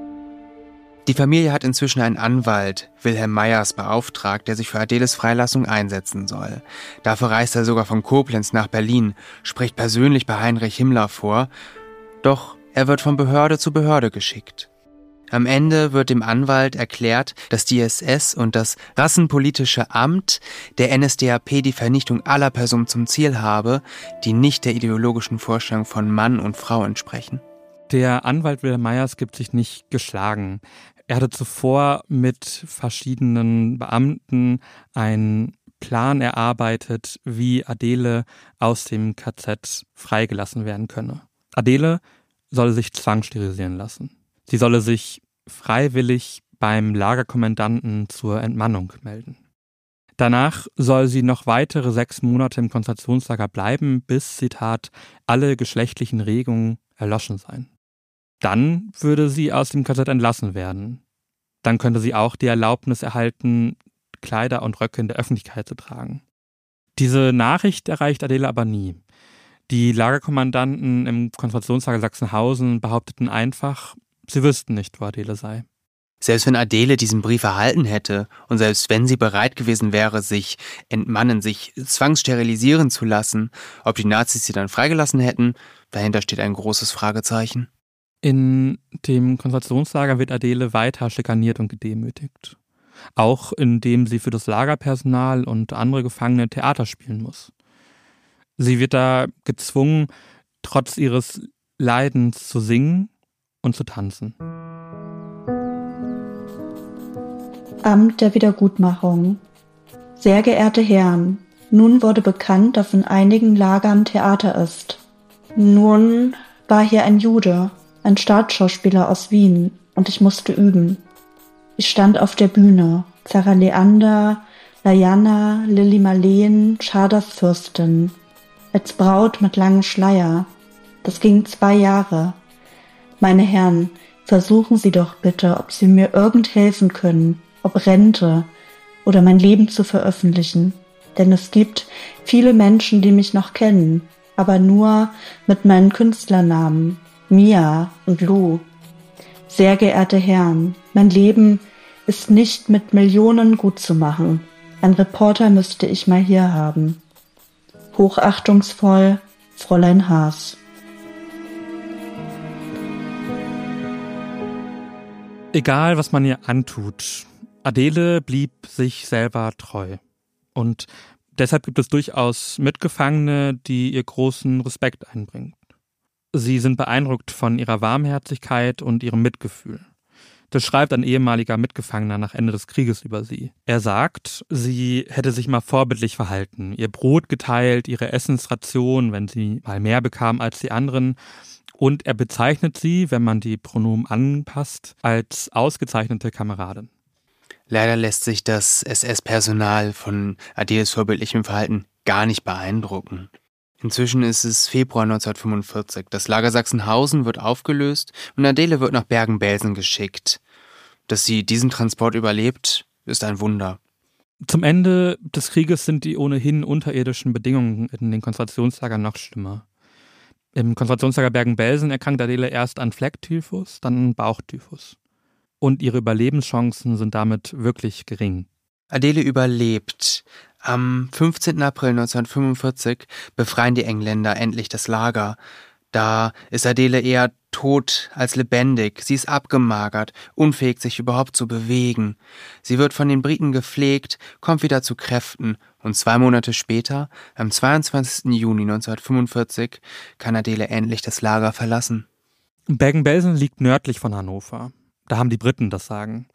Die Familie hat inzwischen einen Anwalt, Wilhelm Meyers, beauftragt, der sich für Adeles Freilassung einsetzen soll. Dafür reist er sogar von Koblenz nach Berlin, spricht persönlich bei Heinrich Himmler vor, doch er wird von Behörde zu Behörde geschickt. Am Ende wird dem Anwalt erklärt, dass die S S und das Rassenpolitische Amt der N S D A P die Vernichtung aller Personen zum Ziel habe, die nicht der ideologischen Vorstellung von Mann und Frau entsprechen. Der Anwalt Wilhelm Meyers gibt sich nicht geschlagen. Er hatte zuvor mit verschiedenen Beamten einen Plan erarbeitet, wie Adele aus dem K Z freigelassen werden könne. Adele solle sich zwangssterilisieren lassen. Sie solle sich freiwillig beim Lagerkommandanten zur Entmannung melden. Danach soll sie noch weitere sechs Monate im Konzentrationslager bleiben, bis, Zitat, alle geschlechtlichen Regungen erloschen seien. Dann würde sie aus dem K Z entlassen werden. Dann könnte sie auch die Erlaubnis erhalten, Kleider und Röcke in der Öffentlichkeit zu tragen. Diese Nachricht erreicht Adele aber nie. Die Lagerkommandanten im Konzentrationslager Sachsenhausen behaupteten einfach, sie wüssten nicht, wo Adele sei. Selbst wenn Adele diesen Brief erhalten hätte und selbst wenn sie bereit gewesen wäre, sich entmannen, sich zwangssterilisieren zu lassen, ob die Nazis sie dann freigelassen hätten, dahinter steht ein großes Fragezeichen. In dem Konzentrationslager wird Adele weiter schikaniert und gedemütigt. Auch indem sie für das Lagerpersonal und andere Gefangene Theater spielen muss. Sie wird da gezwungen, trotz ihres Leidens zu singen und zu tanzen. Amt der Wiedergutmachung. Sehr geehrte Herren, nun wurde bekannt, dass in einigen Lagern Theater ist. Nun war hier ein Jude, ein Staatsschauspieler aus Wien, und ich musste üben. Ich stand auf der Bühne, Zara Leander, Diana, Lilly Marleen, Schaders Fürstin, als Braut mit langem Schleier. Das ging zwei Jahre. Meine Herren, versuchen Sie doch bitte, ob Sie mir irgend helfen können, ob Rente oder mein Leben zu veröffentlichen. Denn es gibt viele Menschen, die mich noch kennen, aber nur mit meinen Künstlernamen, Mia und Lou. Sehr geehrte Herren, mein Leben ist nicht mit Millionen gut zu machen. Ein Reporter müsste ich mal hier haben. Hochachtungsvoll, Fräulein Haas. Egal, was man ihr antut, Adele blieb sich selber treu. Und deshalb gibt es durchaus Mitgefangene, die ihr großen Respekt einbringen. Sie sind beeindruckt von ihrer Warmherzigkeit und ihrem Mitgefühl. Das schreibt ein ehemaliger Mitgefangener nach Ende des Krieges über sie. Er sagt, sie hätte sich mal vorbildlich verhalten, ihr Brot geteilt, ihre Essensration, wenn sie mal mehr bekam als die anderen. Und er bezeichnet sie, wenn man die Pronomen anpasst, als ausgezeichnete Kameradin. Leider lässt sich das S S-Personal von Adeles vorbildlichem Verhalten gar nicht beeindrucken. Inzwischen ist es Februar neunzehnhundertfünfundvierzig. Das Lager Sachsenhausen wird aufgelöst und Adele wird nach Bergen-Belsen geschickt. Dass sie diesen Transport überlebt, ist ein Wunder. Zum Ende des Krieges sind die ohnehin unterirdischen Bedingungen in den Konzentrationslagern noch schlimmer. Im Konzentrationslager Bergen-Belsen erkrankt Adele erst an Flecktyphus, dann an Bauchtyphus. Und ihre Überlebenschancen sind damit wirklich gering. Adele überlebt, Am fünfzehnten April neunzehnhundertfünfundvierzig befreien die Engländer endlich das Lager. Da ist Adele eher tot als lebendig. Sie ist abgemagert, unfähig, sich überhaupt zu bewegen. Sie wird von den Briten gepflegt, kommt wieder zu Kräften und zwei Monate später, am zweiundzwanzigsten Juni neunzehnhundertfünfundvierzig, kann Adele endlich das Lager verlassen. Bergen-Belsen liegt nördlich von Hannover. Da haben die Briten das Sagen.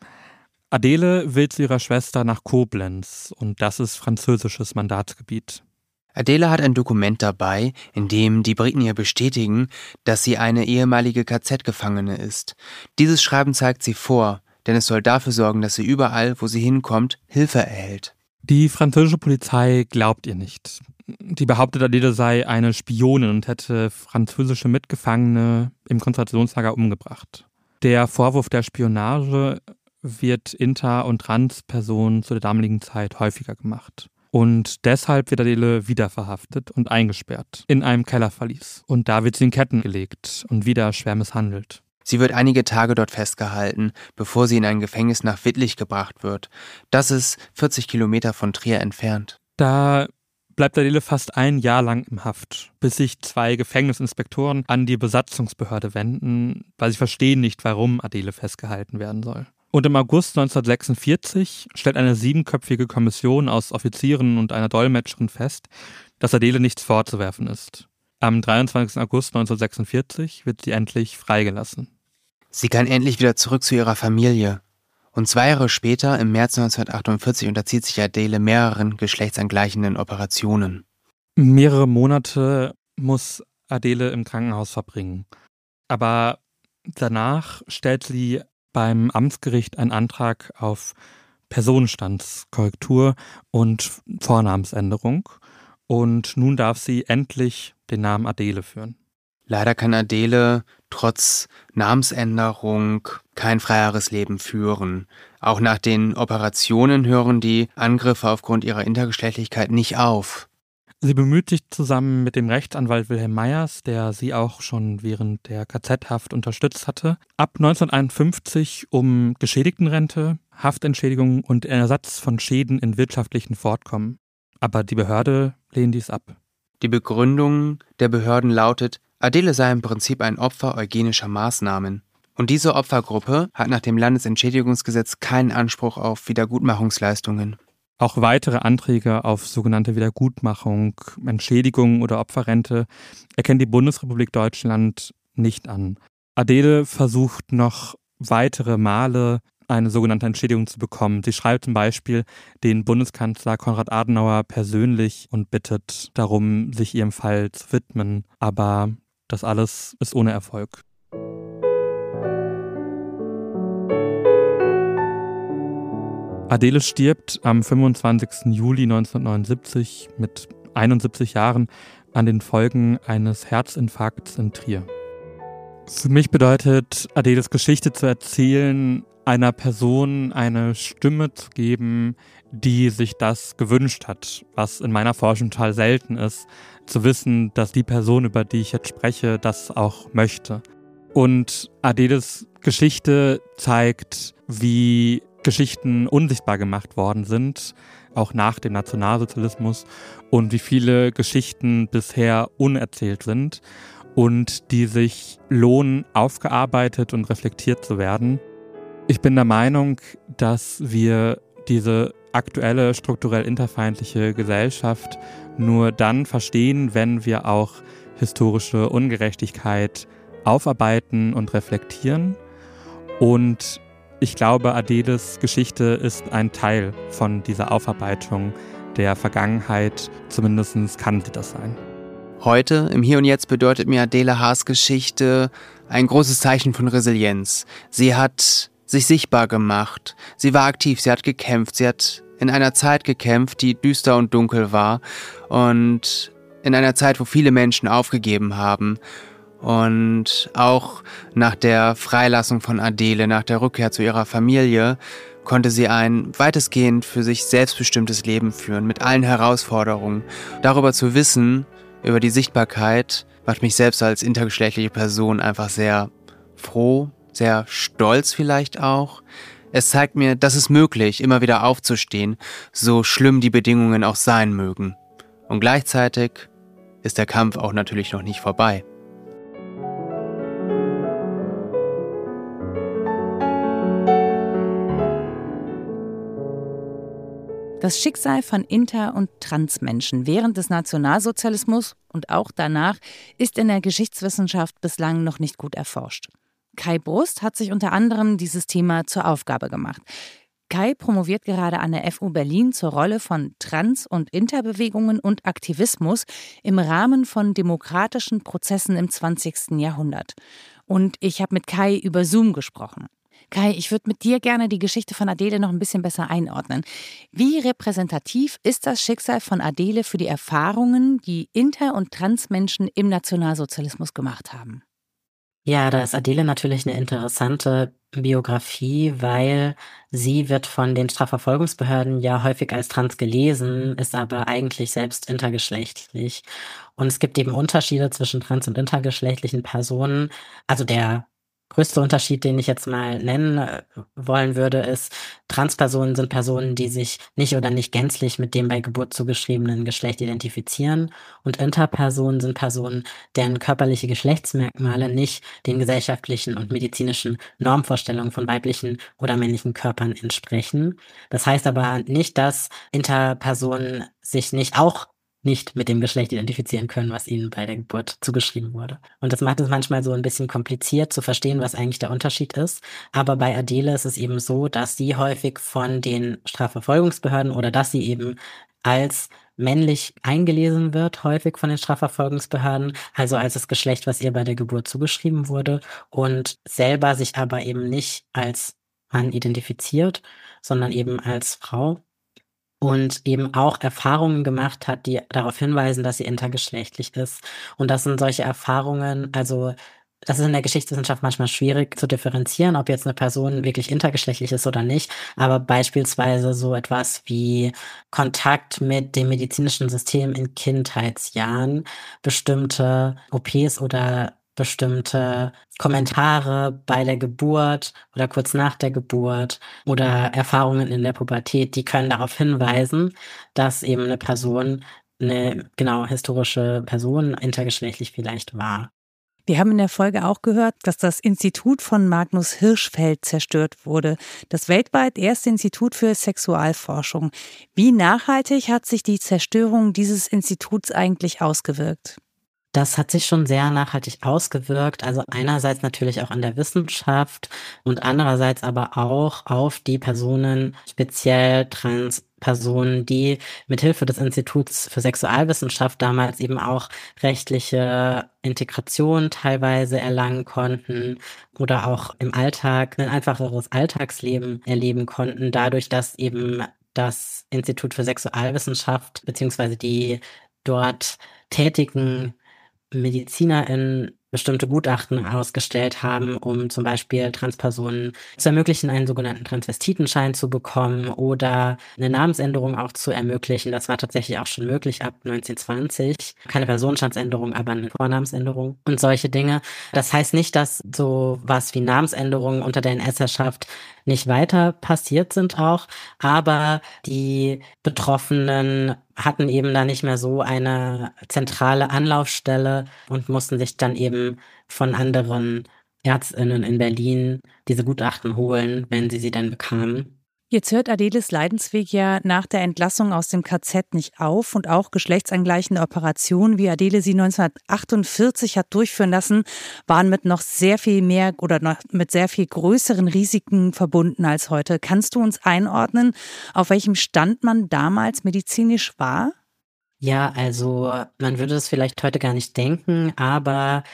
Adele will zu ihrer Schwester nach Koblenz und das ist französisches Mandatsgebiet. Adele hat ein Dokument dabei, in dem die Briten ihr bestätigen, dass sie eine ehemalige K Z-Gefangene ist. Dieses Schreiben zeigt sie vor, denn es soll dafür sorgen, dass sie überall, wo sie hinkommt, Hilfe erhält. Die französische Polizei glaubt ihr nicht. Die behauptet, Adele sei eine Spionin und hätte französische Mitgefangene im Konzentrationslager umgebracht. Der Vorwurf der Spionage wird inter- und Transpersonen zu der damaligen Zeit häufiger gemacht. Und deshalb wird Adele wieder verhaftet und eingesperrt in einem Kellerverlies. Und da wird sie in Ketten gelegt und wieder schwer misshandelt. Sie wird einige Tage dort festgehalten, bevor sie in ein Gefängnis nach Wittlich gebracht wird. Das ist vierzig Kilometer von Trier entfernt. Da bleibt Adele fast ein Jahr lang im Haft, bis sich zwei Gefängnisinspektoren an die Besatzungsbehörde wenden, weil sie verstehen nicht, warum Adele festgehalten werden soll. Und im August neunzehnhundertsechsundvierzig stellt eine siebenköpfige Kommission aus Offizieren und einer Dolmetscherin fest, dass Adele nichts vorzuwerfen ist. Am dreiundzwanzigsten August neunzehnhundertsechsundvierzig wird sie endlich freigelassen. Sie kann endlich wieder zurück zu ihrer Familie. Und zwei Jahre später, im März neunzehnhundertachtundvierzig, unterzieht sich Adele mehreren geschlechtsangleichenden Operationen. Mehrere Monate muss Adele im Krankenhaus verbringen. Aber danach stellt sie beim Amtsgericht einen Antrag auf Personenstandskorrektur und Vornamensänderung. Und nun darf sie endlich den Namen Adele führen. Leider kann Adele trotz Namensänderung kein freieres Leben führen. Auch nach den Operationen hören die Angriffe aufgrund ihrer Intergeschlechtlichkeit nicht auf. Sie bemüht sich zusammen mit dem Rechtsanwalt Wilhelm Meyers, der sie auch schon während der K Z-Haft unterstützt hatte, ab neunzehnhunderteinundfünfzig um Geschädigtenrente, Haftentschädigung und Ersatz von Schäden in wirtschaftlichen Fortkommen. Aber die Behörde lehnt dies ab. Die Begründung der Behörden lautet, Adele sei im Prinzip ein Opfer eugenischer Maßnahmen. Und diese Opfergruppe hat nach dem Landesentschädigungsgesetz keinen Anspruch auf Wiedergutmachungsleistungen. Auch weitere Anträge auf sogenannte Wiedergutmachung, Entschädigung oder Opferrente erkennt die Bundesrepublik Deutschland nicht an. Adele versucht noch weitere Male eine sogenannte Entschädigung zu bekommen. Sie schreibt zum Beispiel den Bundeskanzler Konrad Adenauer persönlich und bittet darum, sich ihrem Fall zu widmen. Aber das alles ist ohne Erfolg. Adele stirbt am fünfundzwanzigsten Juli neunzehnhundertneunundsiebzig mit einundsiebzig Jahren an den Folgen eines Herzinfarkts in Trier. Für mich bedeutet Adeles Geschichte zu erzählen, einer Person eine Stimme zu geben, die sich das gewünscht hat, was in meiner Forschung total selten ist, zu wissen, dass die Person, über die ich jetzt spreche, das auch möchte. Und Adeles Geschichte zeigt, wie Geschichten unsichtbar gemacht worden sind, auch nach dem Nationalsozialismus, und wie viele Geschichten bisher unerzählt sind und die sich lohnen, aufgearbeitet und reflektiert zu werden. Ich bin der Meinung, dass wir diese aktuelle strukturell interfeindliche Gesellschaft nur dann verstehen, wenn wir auch historische Ungerechtigkeit aufarbeiten und reflektieren. Und ich glaube, Adeles Geschichte ist ein Teil von dieser Aufarbeitung der Vergangenheit. Zumindest kann sie das sein. Heute, im Hier und Jetzt, bedeutet mir Adele Haas Geschichte ein großes Zeichen von Resilienz. Sie hat sich sichtbar gemacht. Sie war aktiv, sie hat gekämpft. Sie hat in einer Zeit gekämpft, die düster und dunkel war. Und in einer Zeit, wo viele Menschen aufgegeben haben. Und auch nach der Freilassung von Adele, nach der Rückkehr zu ihrer Familie, konnte sie ein weitestgehend für sich selbstbestimmtes Leben führen, mit allen Herausforderungen. Darüber zu wissen, über die Sichtbarkeit, macht mich selbst als intergeschlechtliche Person einfach sehr froh, sehr stolz vielleicht auch. Es zeigt mir, dass es möglich, immer wieder aufzustehen, so schlimm die Bedingungen auch sein mögen. Und gleichzeitig ist der Kampf auch natürlich noch nicht vorbei. Das Schicksal von Inter- und Transmenschen während des Nationalsozialismus und auch danach ist in der Geschichtswissenschaft bislang noch nicht gut erforscht. Kai Brust hat sich unter anderem dieses Thema zur Aufgabe gemacht. Kai promoviert gerade an der F U Berlin zur Rolle von Trans- und Interbewegungen und Aktivismus im Rahmen von demokratischen Prozessen im zwanzigsten Jahrhundert. Und ich habe mit Kai über Zoom gesprochen. Kai, ich würde mit dir gerne die Geschichte von Adele noch ein bisschen besser einordnen. Wie repräsentativ ist das Schicksal von Adele für die Erfahrungen, die Inter- und Transmenschen im Nationalsozialismus gemacht haben? Ja, da ist Adele natürlich eine interessante Biografie, weil sie wird von den Strafverfolgungsbehörden ja häufig als trans gelesen, ist aber eigentlich selbst intergeschlechtlich. Und es gibt eben Unterschiede zwischen trans- und intergeschlechtlichen Personen. Also der größte Unterschied, den ich jetzt mal nennen äh, wollen würde, ist, Transpersonen sind Personen, die sich nicht oder nicht gänzlich mit dem bei Geburt zugeschriebenen Geschlecht identifizieren. Und Interpersonen sind Personen, deren körperliche Geschlechtsmerkmale nicht den gesellschaftlichen und medizinischen Normvorstellungen von weiblichen oder männlichen Körpern entsprechen. Das heißt aber nicht, dass Interpersonen sich nicht auch nicht mit dem Geschlecht identifizieren können, was ihnen bei der Geburt zugeschrieben wurde. Und das macht es manchmal so ein bisschen kompliziert zu verstehen, was eigentlich der Unterschied ist. Aber bei Adele ist es eben so, dass sie häufig von den Strafverfolgungsbehörden oder dass sie eben als männlich eingelesen wird, häufig von den Strafverfolgungsbehörden, also als das Geschlecht, was ihr bei der Geburt zugeschrieben wurde, und selber sich aber eben nicht als Mann identifiziert, sondern eben als Frau. Und eben auch Erfahrungen gemacht hat, die darauf hinweisen, dass sie intergeschlechtlich ist. Und das sind solche Erfahrungen, also das ist in der Geschichtswissenschaft manchmal schwierig zu differenzieren, ob jetzt eine Person wirklich intergeschlechtlich ist oder nicht. Aber beispielsweise so etwas wie Kontakt mit dem medizinischen System in Kindheitsjahren, bestimmte O Ps oder bestimmte Kommentare bei der Geburt oder kurz nach der Geburt oder Erfahrungen in der Pubertät, die können darauf hinweisen, dass eben eine Person, eine genau historische Person, intergeschlechtlich vielleicht war. Wir haben in der Folge auch gehört, dass das Institut von Magnus Hirschfeld zerstört wurde, das weltweit erste Institut für Sexualforschung. Wie nachhaltig hat sich die Zerstörung dieses Instituts eigentlich ausgewirkt? Das hat sich schon sehr nachhaltig ausgewirkt, also einerseits natürlich auch an der Wissenschaft und andererseits aber auch auf die Personen, speziell Transpersonen, die mithilfe des Instituts für Sexualwissenschaft damals eben auch rechtliche Integration teilweise erlangen konnten oder auch im Alltag ein einfacheres Alltagsleben erleben konnten, dadurch, dass eben das Institut für Sexualwissenschaft beziehungsweise die dort tätigen MedizinerInnen bestimmte Gutachten ausgestellt haben, um zum Beispiel Transpersonen zu ermöglichen, einen sogenannten Transvestitenschein zu bekommen oder eine Namensänderung auch zu ermöglichen. Das war tatsächlich auch schon möglich ab neunzehnhundertzwanzig. Keine Personenstandsänderung, aber eine Vornamensänderung und solche Dinge. Das heißt nicht, dass so was wie Namensänderungen unter der N S-Herrschaft nicht weiter passiert sind auch, aber die Betroffenen hatten eben da nicht mehr so eine zentrale Anlaufstelle und mussten sich dann eben von anderen ÄrztInnen in Berlin diese Gutachten holen, wenn sie sie dann bekamen. Jetzt hört Adeles Leidensweg ja nach der Entlassung aus dem K Z nicht auf und auch geschlechtsangleichende Operationen, wie Adele sie neunzehnhundertachtundvierzig hat durchführen lassen, waren mit noch sehr viel mehr oder noch mit sehr viel größeren Risiken verbunden als heute. Kannst du uns einordnen, auf welchem Stand man damals medizinisch war? Ja, also man würde es vielleicht heute gar nicht denken, aber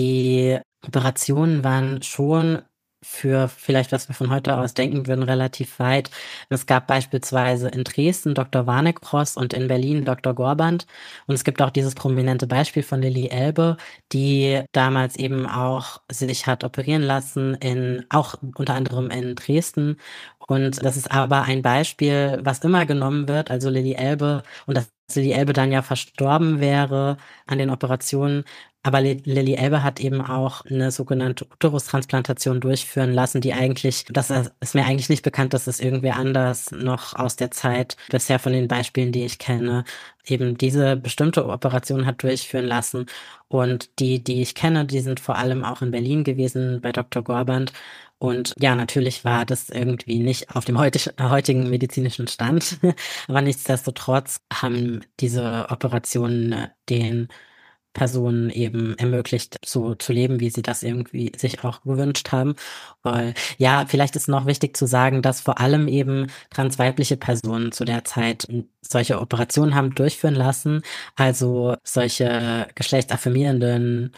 die Operationen waren schon für vielleicht, was wir von heute aus denken würden, relativ weit. Es gab beispielsweise in Dresden Doktor Warnekross und in Berlin Doktor Gorband. Und es gibt auch dieses prominente Beispiel von Lilly Elbe, die damals eben auch sich hat operieren lassen, in auch unter anderem in Dresden. Und das ist aber ein Beispiel, was immer genommen wird. Also Lilly Elbe, und das Lily Elbe dann ja verstorben wäre an den Operationen. Aber Lily Elbe hat eben auch eine sogenannte Uterustransplantation durchführen lassen, die eigentlich, das ist mir eigentlich nicht bekannt, dass es irgendwer anders noch aus der Zeit, bisher von den Beispielen, die ich kenne, eben diese bestimmte Operation hat durchführen lassen. Und die, die ich kenne, die sind vor allem auch in Berlin gewesen, bei Doktor Gorband. Und ja, natürlich war das irgendwie nicht auf dem heutig, heutigen medizinischen Stand, aber nichtsdestotrotz haben diese Operationen den Personen eben ermöglicht, so zu leben, wie sie das irgendwie sich auch gewünscht haben. Weil, ja, vielleicht ist noch wichtig zu sagen, dass vor allem eben transweibliche Personen zu der Zeit solche Operationen haben durchführen lassen, also solche geschlechtsaffirmierenden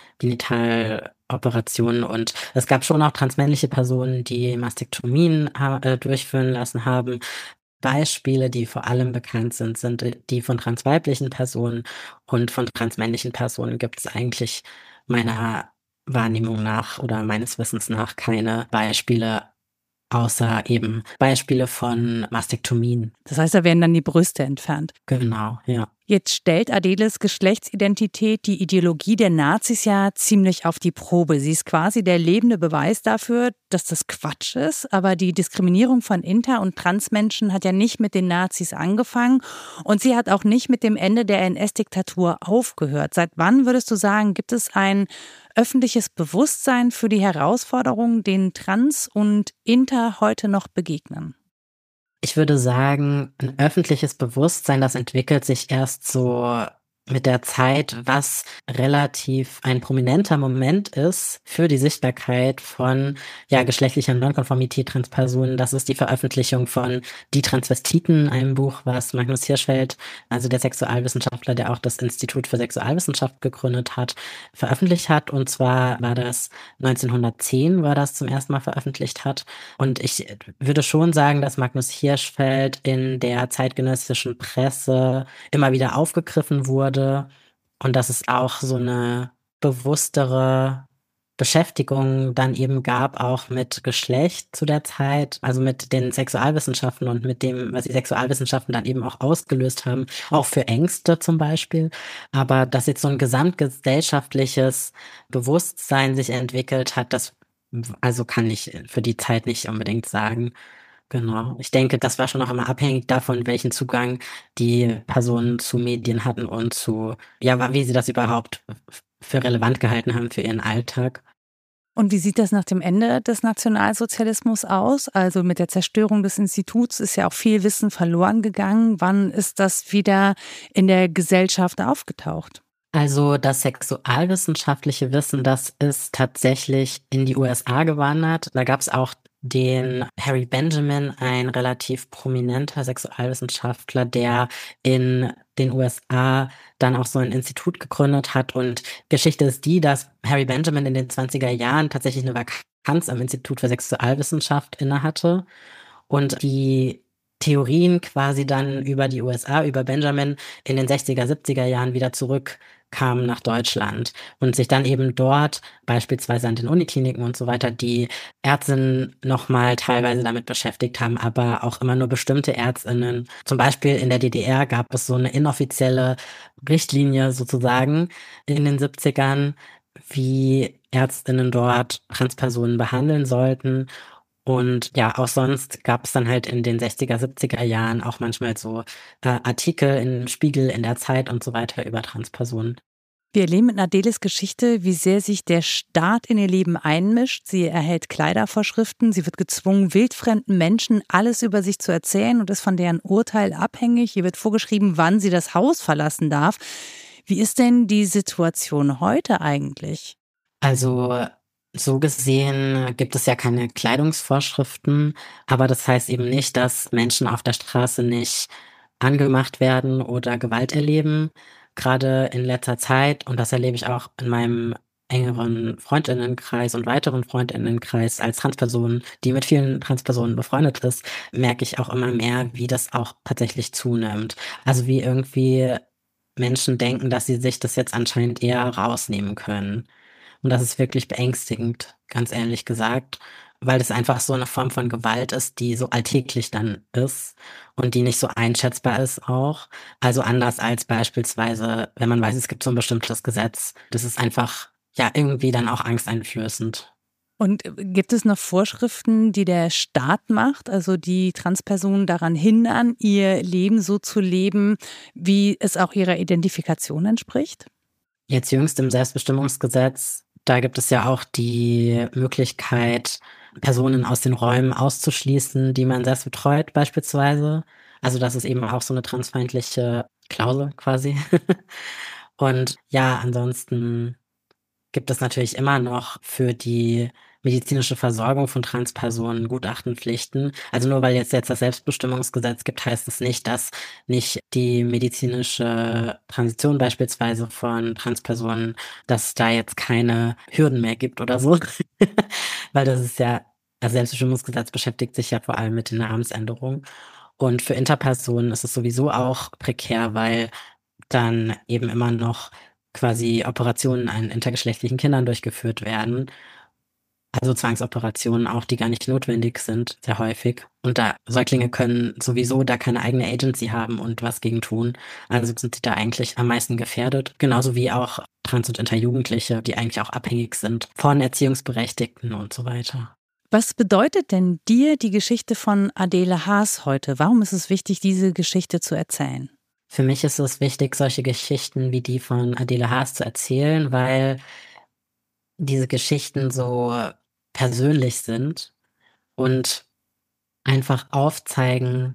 Genitaloperationen. Und es gab schon auch transmännliche Personen, die Mastektomien äh, durchführen lassen haben. Beispiele, die vor allem bekannt sind, sind die von transweiblichen Personen, und von transmännlichen Personen gibt es eigentlich meiner Wahrnehmung nach oder meines Wissens nach keine Beispiele, außer eben Beispiele von Mastektomien. Das heißt, da werden dann die Brüste entfernt. Genau, ja. Jetzt stellt Adeles Geschlechtsidentität die Ideologie der Nazis ja ziemlich auf die Probe. Sie ist quasi der lebende Beweis dafür, dass das Quatsch ist. Aber die Diskriminierung von Inter- und Transmenschen hat ja nicht mit den Nazis angefangen. Und sie hat auch nicht mit dem Ende der N S-Diktatur aufgehört. Seit wann, würdest du sagen, gibt es ein öffentliches Bewusstsein für die Herausforderungen, denen Trans und Inter heute noch begegnen? Ich würde sagen, ein öffentliches Bewusstsein, das entwickelt sich erst so mit der Zeit, was relativ ein prominenter Moment ist für die Sichtbarkeit von ja geschlechtlicher Nonkonformität Transpersonen. Das ist die Veröffentlichung von Die Transvestiten, einem Buch, was Magnus Hirschfeld, also der Sexualwissenschaftler, der auch das Institut für Sexualwissenschaft gegründet hat, veröffentlicht hat. Und zwar war das neunzehnhundertzehn, wo er das zum ersten Mal veröffentlicht hat. Und ich würde schon sagen, dass Magnus Hirschfeld in der zeitgenössischen Presse immer wieder aufgegriffen wurde. Und dass es auch so eine bewusstere Beschäftigung dann eben gab, auch mit Geschlecht zu der Zeit, also mit den Sexualwissenschaften und mit dem, was die Sexualwissenschaften dann eben auch ausgelöst haben, auch für Ängste zum Beispiel. Aber dass jetzt so ein gesamtgesellschaftliches Bewusstsein sich entwickelt hat, das also kann ich für die Zeit nicht unbedingt sagen. Genau. Ich denke, das war schon auch immer abhängig davon, welchen Zugang die Personen zu Medien hatten und zu, ja, wie sie das überhaupt für relevant gehalten haben für ihren Alltag. Und wie sieht das nach dem Ende des Nationalsozialismus aus? Also mit der Zerstörung des Instituts ist ja auch viel Wissen verloren gegangen. Wann ist das wieder in der Gesellschaft aufgetaucht? Also das sexualwissenschaftliche Wissen, das ist tatsächlich in die U S A gewandert. Da gab es auch den Harry Benjamin, ein relativ prominenter Sexualwissenschaftler, der in den U S A dann auch so ein Institut gegründet hat. Und Geschichte ist die, dass Harry Benjamin in den zwanziger Jahren tatsächlich eine Vakanz am Institut für Sexualwissenschaft innehatte und die Theorien quasi dann über die U S A, über Benjamin in den sechziger, siebziger Jahren wieder zurückkamen nach Deutschland und sich dann eben dort, beispielsweise an den Unikliniken und so weiter, die Ärztinnen nochmal teilweise damit beschäftigt haben, aber auch immer nur bestimmte Ärztinnen. Zum Beispiel in der D D R gab es so eine inoffizielle Richtlinie sozusagen in den siebzigern, wie Ärztinnen dort Transpersonen behandeln sollten. Und ja, auch sonst gab es dann halt in den sechziger, siebziger Jahren auch manchmal so äh, Artikel im Spiegel, in der Zeit und so weiter über Transpersonen. Wir erleben mit Adeles Geschichte, wie sehr sich der Staat in ihr Leben einmischt. Sie erhält Kleidervorschriften, sie wird gezwungen, wildfremden Menschen alles über sich zu erzählen und ist von deren Urteil abhängig. Ihr wird vorgeschrieben, wann sie das Haus verlassen darf. Wie ist denn die Situation heute eigentlich? Also so gesehen gibt es ja keine Kleidungsvorschriften, aber das heißt eben nicht, dass Menschen auf der Straße nicht angemacht werden oder Gewalt erleben. Gerade in letzter Zeit, und das erlebe ich auch in meinem engeren Freundinnenkreis und weiteren Freundinnenkreis als Transperson, die mit vielen Transpersonen befreundet ist, merke ich auch immer mehr, wie das auch tatsächlich zunimmt. Also wie irgendwie Menschen denken, dass sie sich das jetzt anscheinend eher rausnehmen können. Und das ist wirklich beängstigend, ganz ehrlich gesagt. weil es einfach so eine Form von Gewalt ist, die so alltäglich dann ist und die nicht so einschätzbar ist auch. Also anders als beispielsweise, wenn man weiß, es gibt so ein bestimmtes Gesetz. Das ist einfach, ja, irgendwie dann auch angsteinflößend. Und gibt es noch Vorschriften, die der Staat macht, also die Transpersonen daran hindern, ihr Leben so zu leben, wie es auch ihrer Identifikation entspricht? Jetzt jüngst im Selbstbestimmungsgesetz, da gibt es ja auch die Möglichkeit, Personen aus den Räumen auszuschließen, die man selbst betreut beispielsweise. Also das ist eben auch so eine transfeindliche Klausel quasi. Und ja, ansonsten gibt es natürlich immer noch für die medizinische Versorgung von Transpersonen Gutachtenpflichten. Also nur weil jetzt jetzt das Selbstbestimmungsgesetz gibt, heißt es nicht, dass nicht die medizinische Transition beispielsweise von Transpersonen, dass da jetzt keine Hürden mehr gibt oder so. Weil das ist ja, das Selbstbestimmungsgesetz beschäftigt sich ja vor allem mit den Namensänderungen. Und für Interpersonen ist es sowieso auch prekär, weil dann eben immer noch quasi Operationen an intergeschlechtlichen Kindern durchgeführt werden. Also Zwangsoperationen auch, die gar nicht notwendig sind, sehr häufig. Und da Säuglinge können sowieso da keine eigene Agency haben und was gegen tun. Also sind sie da eigentlich am meisten gefährdet. Genauso wie auch Trans- und Interjugendliche, die eigentlich auch abhängig sind von Erziehungsberechtigten und so weiter. Was bedeutet denn dir die Geschichte von Adele Haas heute? Warum ist es wichtig, diese Geschichte zu erzählen? Für mich ist es wichtig, solche Geschichten wie die von Adele Haas zu erzählen, weil diese Geschichten so persönlich sind und einfach aufzeigen,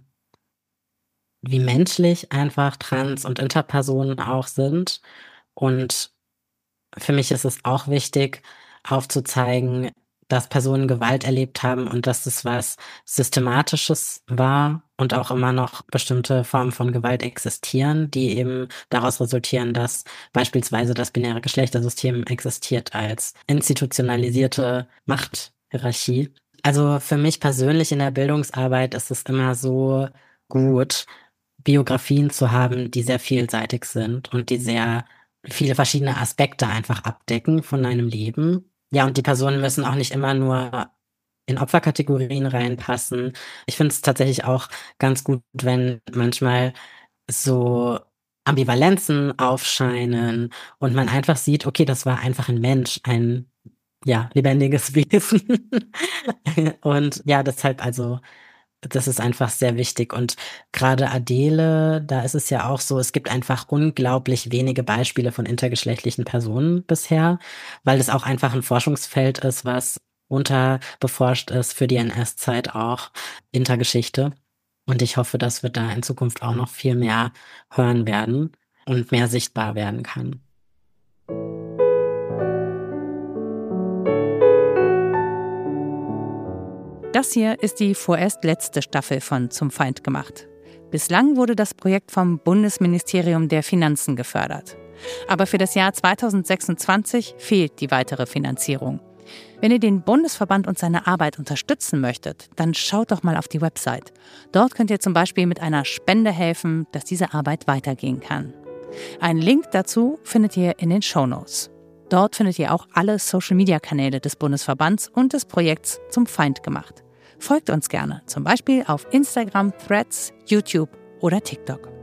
wie menschlich einfach Trans- und Interpersonen auch sind. Und für mich ist es auch wichtig, aufzuzeigen, dass Personen Gewalt erlebt haben und dass das was Systematisches war und auch immer noch bestimmte Formen von Gewalt existieren, die eben daraus resultieren, dass beispielsweise das binäre Geschlechtersystem existiert als institutionalisierte Machthierarchie. Also für mich persönlich in der Bildungsarbeit ist es immer so gut, Biografien zu haben, die sehr vielseitig sind und die sehr viele verschiedene Aspekte einfach abdecken von einem Leben. Ja, und die Personen müssen auch nicht immer nur in Opferkategorien reinpassen. Ich finde es tatsächlich auch ganz gut, wenn manchmal so Ambivalenzen aufscheinen und man einfach sieht, okay, das war einfach ein Mensch, ein, ja, lebendiges Wesen. Und ja, deshalb also, das ist einfach sehr wichtig. Und gerade Adele, da ist es ja auch so, es gibt einfach unglaublich wenige Beispiele von intergeschlechtlichen Personen bisher, weil es auch einfach ein Forschungsfeld ist, was unterbeforscht ist für die N S-Zeit auch, Intergeschichte. Und ich hoffe, dass wir da in Zukunft auch noch viel mehr hören werden und mehr sichtbar werden kann. Das hier ist die vorerst letzte Staffel von Zum Feind gemacht. Bislang wurde das Projekt vom Bundesministerium der Finanzen gefördert. Aber für das Jahr zweitausendsechsundzwanzig fehlt die weitere Finanzierung. Wenn ihr den Bundesverband und seine Arbeit unterstützen möchtet, dann schaut doch mal auf die Website. Dort könnt ihr zum Beispiel mit einer Spende helfen, dass diese Arbeit weitergehen kann. Einen Link dazu findet ihr in den Shownotes. Dort findet ihr auch alle Social-Media-Kanäle des Bundesverbands und des Projekts Zum Feind gemacht. Folgt uns gerne, zum Beispiel auf Instagram, Threads, YouTube oder TikTok.